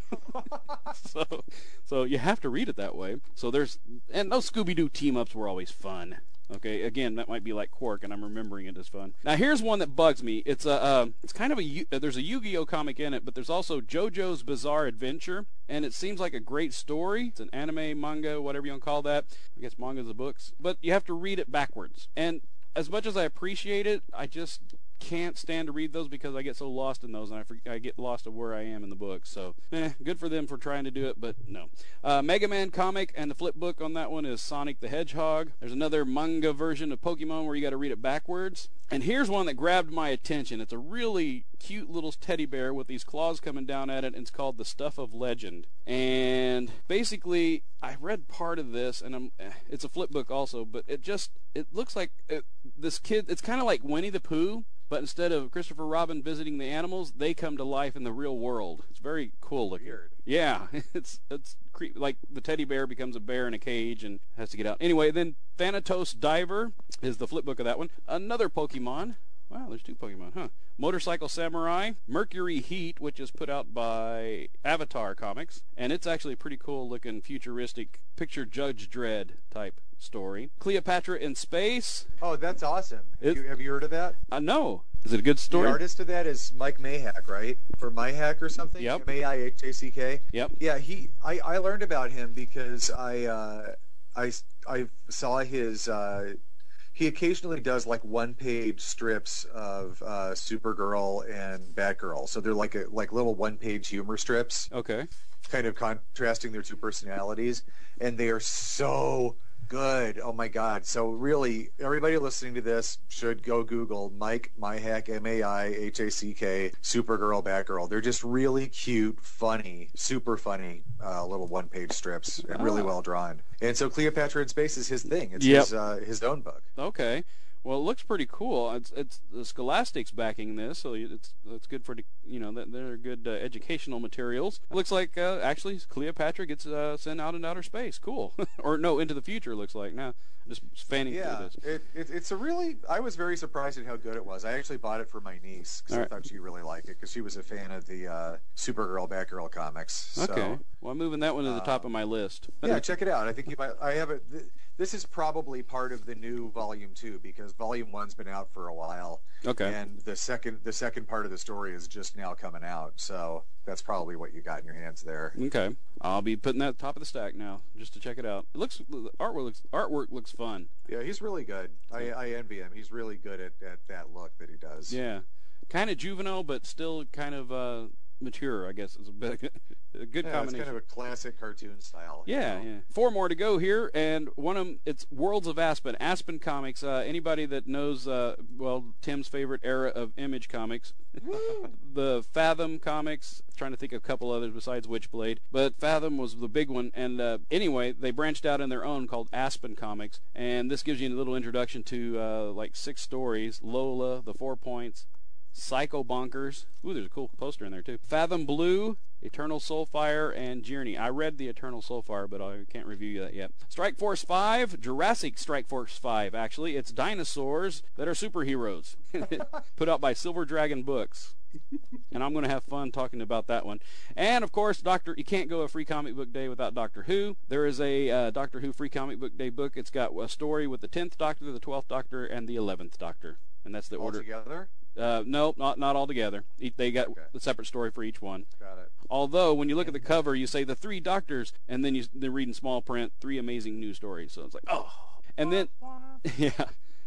So you have to read it that way. So and those Scooby-Doo team-ups were always fun. Okay, again, that might be like Quark, and I'm remembering it as fun. Now, here's one that bugs me. It's kind of there's a Yu-Gi-Oh comic in it, but there's also JoJo's Bizarre Adventure, and it seems like a great story. It's an anime, manga, whatever you want to call that. I guess manga's the books. But you have to read it backwards. And as much as I appreciate it, I just can't stand to read those because I get so lost in those, and I get lost of where I am in the book. So, good for them for trying to do it, but no. Mega Man comic, and the flip book on that one is Sonic the Hedgehog. There's another manga version of Pokemon where you got to read it backwards. And here's one that grabbed my attention. It's a really cute little teddy bear with these claws coming down at it, and it's called The Stuff of Legend. And basically, I read part of this, and it's a flip book also, but it looks like this kid, it's kind of like Winnie the Pooh, but instead of Christopher Robin visiting the animals, they come to life in the real world. It's very cool looking. Weird. Yeah, it's creepy. Like the teddy bear becomes a bear in a cage and has to get out. Anyway, then Thanatos Diver is the flip book of that one. Another Pokemon. Wow, there's two Pokemon, huh? Motorcycle Samurai, Mercury Heat, which is put out by Avatar Comics, and it's actually a pretty cool looking futuristic picture Judge Dredd type story. Cleopatra in Space. Oh, that's awesome. Have you heard of that? No. Is it a good story? The artist of that is Mike Mayhack, right? Or Mayhack or something? Yep. M-A-I-H-A-C-K? Yep. Yeah, I learned about him because I saw his... he occasionally does like one-page strips of Supergirl and Batgirl. So they're like little one-page humor strips. Okay. Kind of contrasting their two personalities. And they are so good. Oh my God. So really, everybody listening to this should go Google Mike Mayhack, M-A-I-H-A-C-K, Supergirl, Batgirl. They're just really cute, funny, super funny little one-page strips and really well drawn. And so Cleopatra in Space is his thing. It's his own book. Okay. Well, it looks pretty cool. It's the Scholastic's backing this, so it's good for they're good educational materials. It looks like actually Cleopatra gets sent out into outer space. Cool, or no, into the future. Looks like now. Just fanning through this. It's a really. I was very surprised at how good it was. I actually bought it for my niece because I thought she'd really like it because she was a fan of the Supergirl, Batgirl comics. Okay. So, well, I'm moving that one to the top of my list. Yeah, check it out. I think I have it. This is probably part of the new Volume 2 because Volume 1's been out for a while. Okay. And the second part of the story is just now coming out. So that's probably what you got in your hands there. Okay. I'll be putting that at the top of the stack now just to check it out. The artwork looks fun. Yeah, he's really good. I envy him. He's really good at that look that he does. Yeah. Kind of juvenile, but still kind of mature, I guess is a good combination. It's kind of a classic cartoon style. Yeah, yeah. 4 more to go here, and one of them, it's Worlds of Aspen. Aspen Comics. Anybody that knows, Tim's favorite era of Image Comics, the Fathom Comics. Trying to think of a couple others besides Witchblade, but Fathom was the big one. And anyway, they branched out on their own called Aspen Comics, and this gives you a little introduction to 6 stories: Lola, The 4 Points, Psycho Bonkers. Ooh, there's a cool poster in there too. Fathom Blue, Eternal Soulfire, and Journey. I read the Eternal Soulfire, but I can't review that yet. Strike Force 5, Jurassic Strike Force 5, actually. It's dinosaurs that are superheroes. Put out by Silver Dragon Books. And I'm going to have fun talking about that one. And, of course, you can't go a free comic book day without Doctor Who. There is a Doctor Who free comic book day book. It's got a story with the 10th Doctor, the 12th Doctor, and the 11th Doctor. And that's the order. All together? No, not all together. They got a separate story for each one. Got it. Although, when you look at the cover, you say the 3 Doctors, and then they're reading small print, 3 amazing new stories. So it's like, oh. And then, yeah.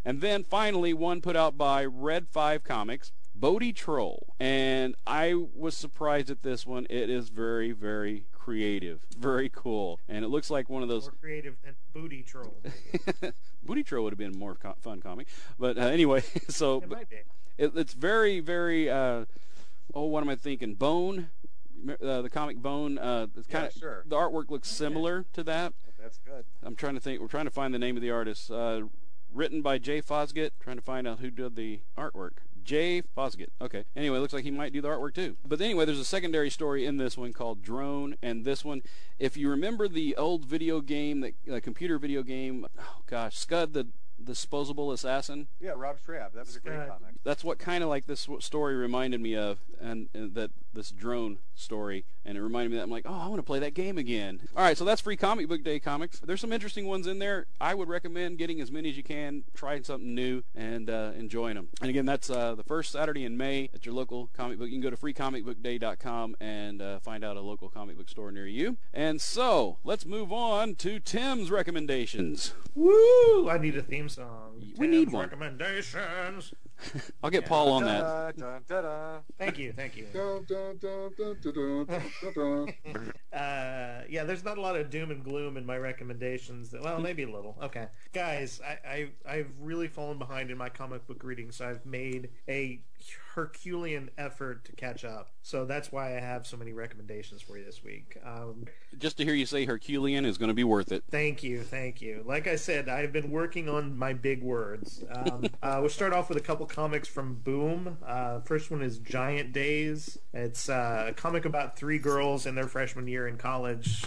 And then finally one put out by Red 5 Comics, Bodhi Troll. And I was surprised at this one. It is very, very creative. Very cool. And it looks like one of those... More creative than Booty Troll. Booty Troll would have been a more fun comic. But anyway, so... It might be. It's very, very... what am I thinking? Bone? The comic Bone. It's kind of... sure. The artwork looks similar to that. That's good. I'm trying to think. We're trying to find the name of the artist. Written by Jay Fosgate. Trying to find out who did the artwork. Jay Fosgate. Okay. Anyway, looks like he might do the artwork too. But anyway, there's a secondary story in this one called Drone, and this one, if you remember the old video game, the computer video game, Scud the Disposable Assassin. Yeah, Rob Schrab. That was a great comic. That's what kind of like this story reminded me of, and that this drone story, and it reminded me that I'm like, I want to play that game again. All right, so that's Free Comic Book Day comics. There's some interesting ones in there. I would recommend getting as many as you can, trying something new, and enjoying them. And again, that's the first Saturday in May at your local comic book. You can go to freecomicbookday.com and find out a local comic book store near you. And so let's move on to Tim's recommendations. Woo! I need a theme song. We need Tim's one. Recommendations. I'll get Paul on that. Thank you. Dun, dun, dun, dun, dun, dun, dun. Yeah, there's not a lot of doom and gloom in my recommendations. Well, maybe a little. Okay. Guys, I've really fallen behind in my comic book reading, so I've made a Herculean effort to catch up. So that's why I have so many recommendations for you this week. Just to hear you say Herculean is going to be worth it. Thank you. Like I said, I've been working on my big words. We'll start off with a couple comics from Boom. First one is Giant Days. It's a comic about 3 girls in their freshman year in college.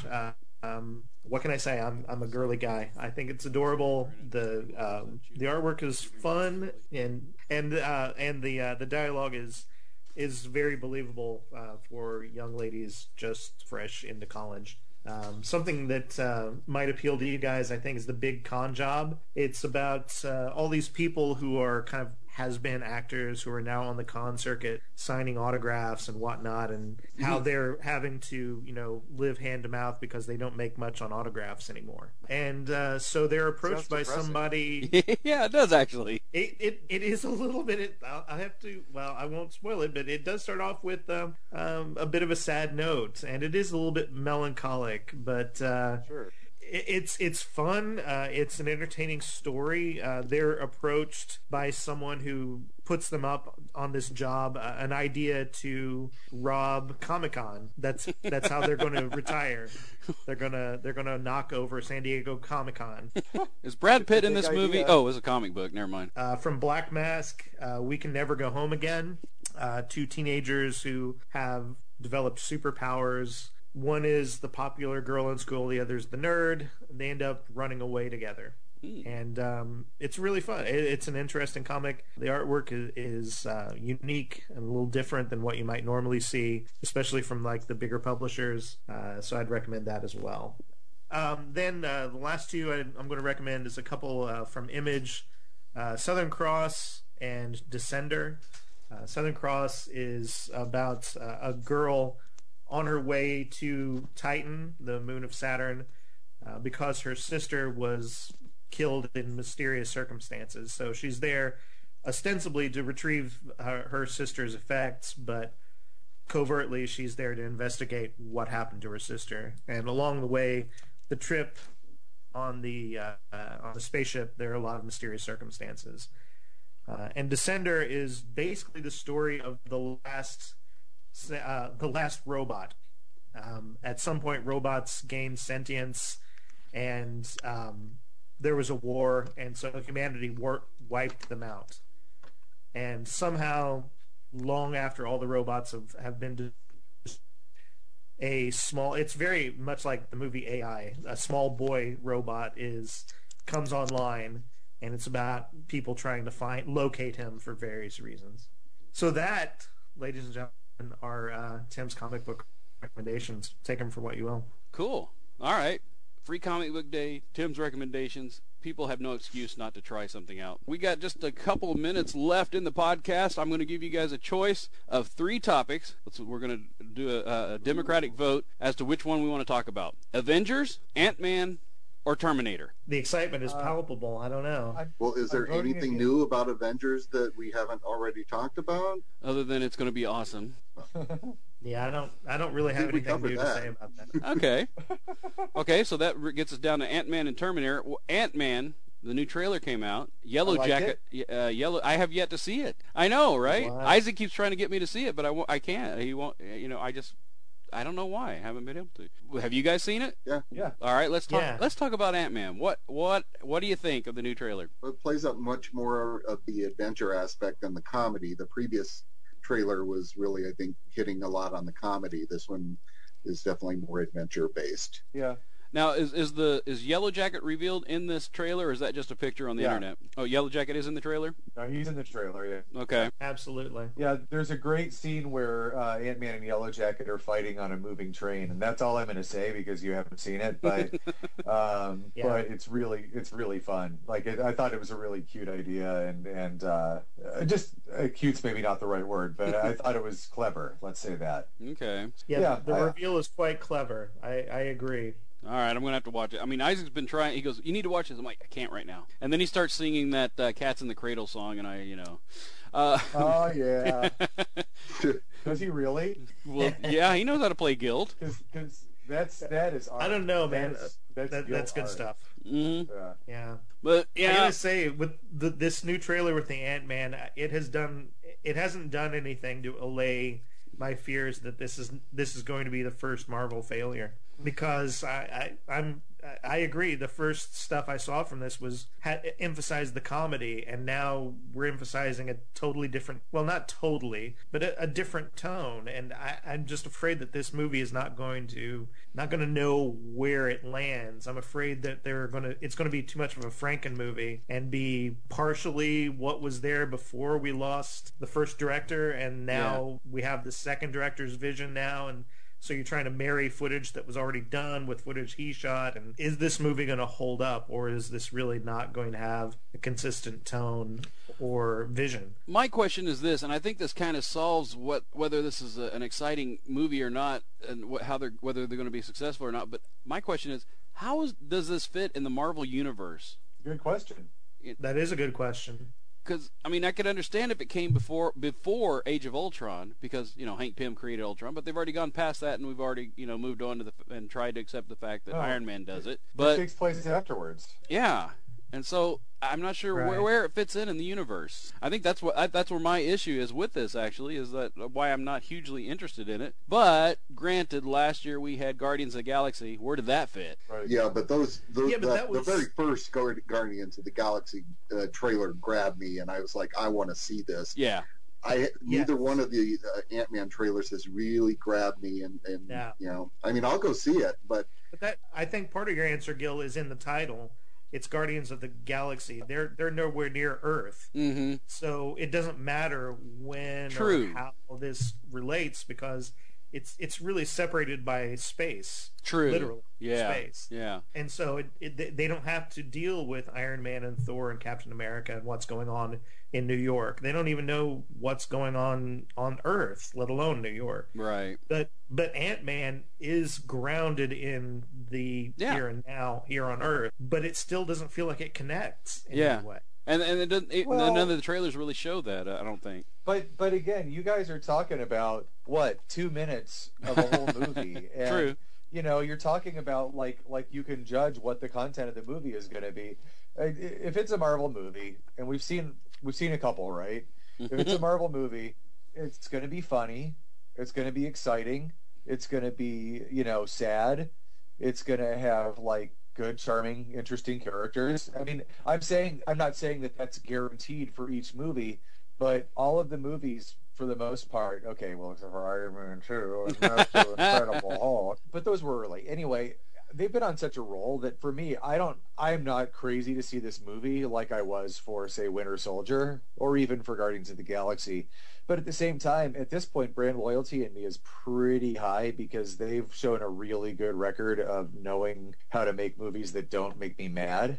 What can I say? I'm a girly guy. I think it's adorable. The artwork is fun, and the dialogue is very believable for young ladies just fresh into college. Something that might appeal to you guys, I think, is The Big Con Job. It's about all these people who are kind of has-been actors who are now on the con circuit signing autographs and whatnot, and how they're having to, live hand to mouth because they don't make much on autographs anymore. And so they're approached by somebody. Yeah, it does actually. It is a little bit. I have to. Well, I won't spoil it, but it does start off with a bit of a sad note, and it is a little bit melancholic. But Sure. It's fun. It's an entertaining story. They're approached by someone who puts them up on this job, an idea to rob Comic-Con. That's how they're going to retire. They're gonna knock over San Diego Comic-Con. Is Brad Pitt in this Big movie? idea. Oh, it's a comic book. Never mind. From Black Mask, We Can Never Go Home Again. 2 teenagers who have developed superpowers. One is the popular girl in school, the other's the nerd. They end up running away together. And it's really fun. It's an interesting comic. The artwork is unique and a little different than what you might normally see, especially from like the bigger publishers. So I'd recommend that as well. Then the last 2 I'm going to recommend is a couple from Image, Southern Cross and Descender. Southern Cross is about a girl on her way to Titan, the moon of Saturn, because her sister was killed in mysterious circumstances. So she's there ostensibly to retrieve her sister's effects, but covertly she's there to investigate what happened to her sister. And along the way, the trip on the spaceship, there are a lot of mysterious circumstances. And Descender is basically the story of the last robot. At some point, robots gained sentience, and there was a war, and so humanity wiped them out. And somehow, long after all the robots have been it's very much like the movie AI. A small boy robot comes online, and it's about people trying to locate him for various reasons. So that, ladies and gentlemen, are Tim's comic book recommendations. Take them for what you will. Cool. All right. Free Comic Book Day, Tim's recommendations. People have no excuse not to try something out. We got just a couple of minutes left in the podcast. I'm going to give you guys a choice of 3 topics. We're going to do a democratic vote as to which one we want to talk about. Avengers, Ant-Man, or Terminator? The excitement is palpable. I don't know. Well, is there I'm voting anything new about Avengers that we haven't already talked about? Other than it's going to be awesome. Yeah, I don't really have we anything covered new to that. say about that. Okay. Okay, so that gets us down to Ant-Man and Terminator. Well, Ant-Man, the new trailer came out. Yellow liked Jacket. Yellow. I have yet to see it. I know, right? Wow. Isaac keeps trying to get me to see it, but I can't. He won't. I don't know why. I haven't been able to. Have you guys seen it? Yeah. All right, let's talk. Yeah. Let's talk about Ant-Man. What do you think of the new trailer? It plays up much more of the adventure aspect than the comedy. The previous trailer was really, I think, hitting a lot on the comedy. This one is definitely more adventure based. Yeah. Now, is Yellow Jacket revealed in this trailer, or is that just a picture on the Yeah. internet? Oh, Yellow Jacket is in the trailer? No, he's in the trailer, yeah. Okay. Absolutely. Yeah, there's a great scene where Ant-Man and Yellow Jacket are fighting on a moving train, and that's all I'm going to say because you haven't seen it. But Yeah. but it's really fun. Like I thought it was a really cute idea, and just cute's maybe not the right word, but I thought it was clever. Let's say that. Okay. Yeah, Yeah, the reveal is quite clever. I agree. All right, I'm going to have to watch it. I mean, Isaac's been trying. He goes, you need to watch this. I'm like, I can't right now. And then he starts singing that Cats in the Cradle song, and Oh yeah. Does he really? well, yeah, he knows how to play Guild. Because that is art. I don't know, man. That's Good art. stuff. Mm-hmm. Yeah. Yeah. But, I yeah. gotta say, with this new trailer with the Ant-Man, it hasn't done anything to allay my fears that this is going to be the first Marvel failure. Because I agree. The first stuff I saw from this emphasized the comedy, and now we're emphasizing a totally different. Well, not totally, but a different tone. And I'm just afraid that this movie is not going to know where it lands. I'm afraid that it's going to be too much of a Franken movie and be partially what was there before we lost the first director, and now we have the second director's vision now, and. So you're trying to marry footage that was already done with footage he shot, and is this movie going to hold up, or is this really not going to have a consistent tone or vision? My question is this, and I think this kind of solves whether this is an exciting movie or not, and whether they're going to be successful or not. But my question is, does this fit in the Marvel universe? Good question. That is a good question. Because, I mean, I could understand if it came before Age of Ultron, because, Hank Pym created Ultron, but they've already gone past that, and we've already, moved on to and tried to accept the fact that Iron Man does it. But it takes place afterwards. yeah, and so I'm not sure Right. where it fits in the universe. I think that's where my issue is with this, actually, is that why I'm not hugely interested in it. But granted, last year we had Guardians of the Galaxy. Where did that fit? Right. Yeah, but that the was- very first Guardians of the Galaxy trailer grabbed me, and I was like, I want to see this. Yeah. Neither one of the Ant-Man trailers has really grabbed me, and Yeah. I mean, I'll go see it, but But I think part of your answer, Gil, is in the title. It's Guardians of the Galaxy. They're nowhere near Earth. Mm-hmm. So it doesn't matter when True. or how this relates, because it's really separated by space. True. Literally. Yeah. Space. Yeah. And so they don't have to deal with Iron Man and Thor and Captain America and what's going on in New York. They don't even know what's going on Earth, let alone New York. Right. But Ant-Man is grounded in the here and now, here on Earth, but it still doesn't feel like it connects in any way. And it doesn't. Well- None of the trailers really show that. I don't think. But again, you guys are talking about 2 minutes of a whole movie. And, True. You're talking about like you can judge what the content of the movie is going to be. If it's a Marvel movie, and we've seen a couple, right? If it's a Marvel movie, it's going to be funny. It's going to be exciting. It's going to be sad. It's going to have good, charming, interesting characters. I mean, I'm not saying that that's guaranteed for each movie, but all of the movies, for the most part, okay, well, except for Iron Man 2 and that's the Incredible Hulk, but those were early. Anyway, they've been on such a roll that for me, I'm not crazy to see this movie like I was for, say, Winter Soldier or even for Guardians of the Galaxy. But at the same time, at this point, brand loyalty in me is pretty high because they've shown a really good record of knowing how to make movies that don't make me mad,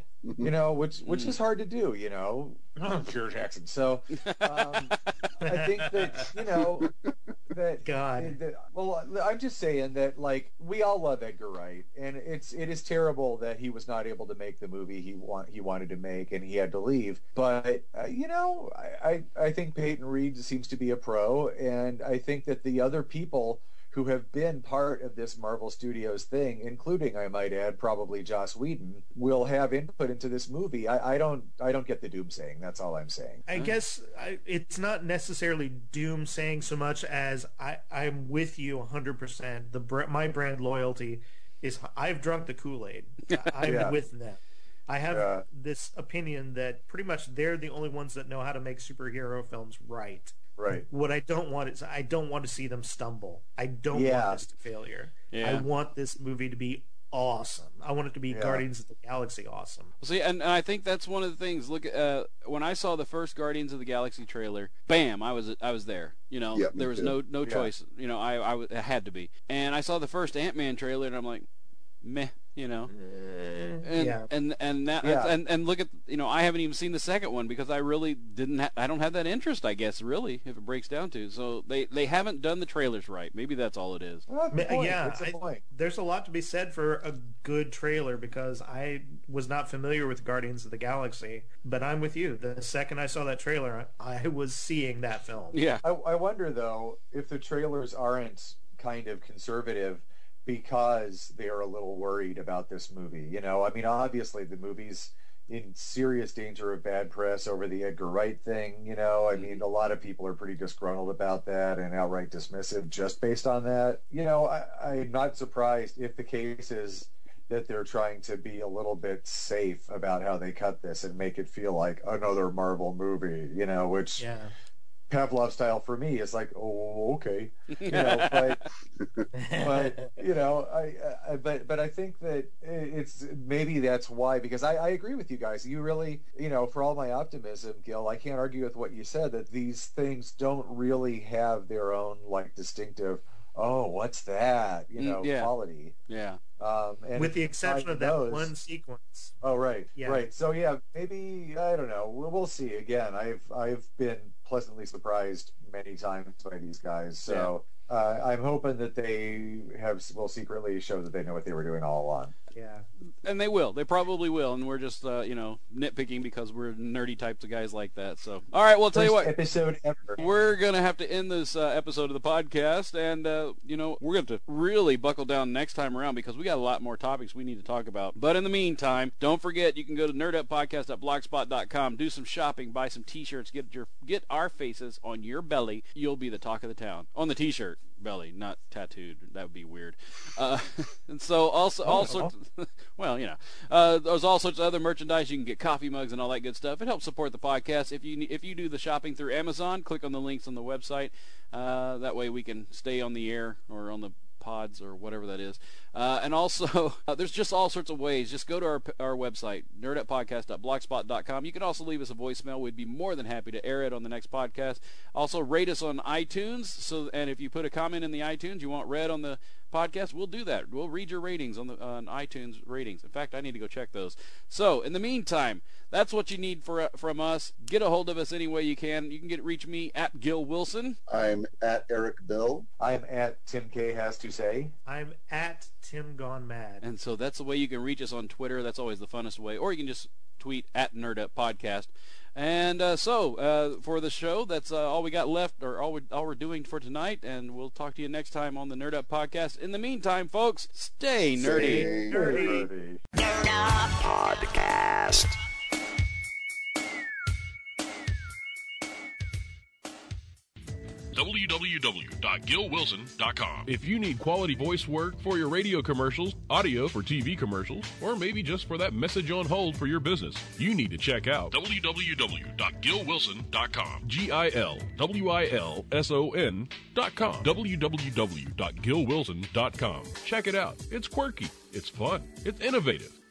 which is hard to do, Peter Jackson. So I think that, that God. Well, I'm just saying that, like, we all love Edgar Wright, and it is terrible that he was not able to make the movie he wanted to make, and he had to leave. But I think Peyton Reed seems to be a pro, and I think that the other people who have been part of this Marvel Studios thing, including, I might add, probably Joss Whedon, will have input into this movie. I don't get the doomsaying. That's all I'm saying. I guess it's not necessarily doomsaying so much as I'm with you 100%. My brand loyalty is I've drunk the Kool-Aid. I'm with them. I have this opinion that pretty much they're the only ones that know how to make superhero films right. Right. What I don't want is I don't want to see them stumble. I don't want this to failure. Yeah. I want this movie to be awesome. I want it to be Guardians of the Galaxy awesome. See, and I think that's one of the things. Look, when I saw the first Guardians of the Galaxy trailer, bam, I was there. You know, there was no choice. You know, I had to be. And I saw the first Ant-Man trailer, and I'm like, meh. You know, and look at, you know, I haven't even seen the second one because I really I don't have that interest, I guess, really, if it breaks down to. So they haven't done the trailers right. Maybe that's all it is. Well, there's a lot to be said for a good trailer because I was not familiar with Guardians of the Galaxy, but I'm with you. The second I saw that trailer, I was seeing that film. Yeah. I wonder though if the trailers aren't kind of conservative because they're a little worried about this movie. You know, I mean, obviously the movie's in serious danger of bad press over the Edgar Wright thing. You know, I mean, a lot of people are pretty disgruntled about that and outright dismissive just based on that. You know, I'm not surprised if the case is that they're trying to be a little bit safe about how they cut this and make it feel like another Marvel movie, you know, which... Yeah. Pavlov style for me is like, oh, okay, you know, but you know, but I think that it's maybe that's why, because I agree with you guys. You really, you know, for all my optimism, Gil, I can't argue with what you said that these things don't really have their own like distinctive, oh, what's that, you know, quality. Yeah. And with the exception of that one sequence. Oh, right, right. So yeah, maybe I don't know. We'll see. Again, I've been pleasantly surprised many times by these guys. So I'm hoping that they will secretly show that they know what they were doing all along. Yeah. And they will. They probably will. And we're just, you know, nitpicking because we're nerdy types of guys like that. So, all right, well, I'll tell you what. Episode ever. We're going to have to end this episode of the podcast. And, you know, we're going to really buckle down next time around because we got a lot more topics we need to talk about. But in the meantime, don't forget, you can go to nerduppodcast.blogspot.com, do some shopping, buy some T-shirts, get our faces on your belly. You'll be the talk of the town. On the T-shirt. Belly, not tattooed. That would be weird. And so also all sorts of, well, you know, there's all sorts of other merchandise. You can get coffee mugs and all that good stuff. It helps support the podcast. If you do the shopping through Amazon, click on the links on the website. That way we can stay on the air or on the pods or whatever that is. And also, there's just all sorts of ways. Just go to our website, nerduppodcast.blogspot.com. You can also leave us a voicemail. We'd be more than happy to air it on the next podcast. Also, rate us on iTunes. And if you put a comment in the iTunes you want read on the podcast, we'll do that. We'll read your ratings on iTunes ratings. In fact, I need to go check those. So, in the meantime, that's what you need from us. Get a hold of us any way you can. You can reach me at Gil Wilson. I'm at Eric Bill. I'm at Tim K. Has to Say. I'm at Tim Gone Mad. And so that's the way you can reach us on Twitter. That's always the funnest way. Or you can just tweet at Nerd Up Podcast. And so for the show, that's all we got left, or all we're doing for tonight. And we'll talk to you next time on the Nerd Up Podcast. In the meantime, folks, stay nerdy. Stay nerdy. Nerd Up Podcast. www.gilwilson.com. If you need quality voice work for your radio commercials, audio for TV commercials, or maybe just for that message on hold for your business, you need to check out www.gilwilson.com. GILWILSON.com. www.gilwilson.com. Check it out. It's quirky. It's fun. It's innovative.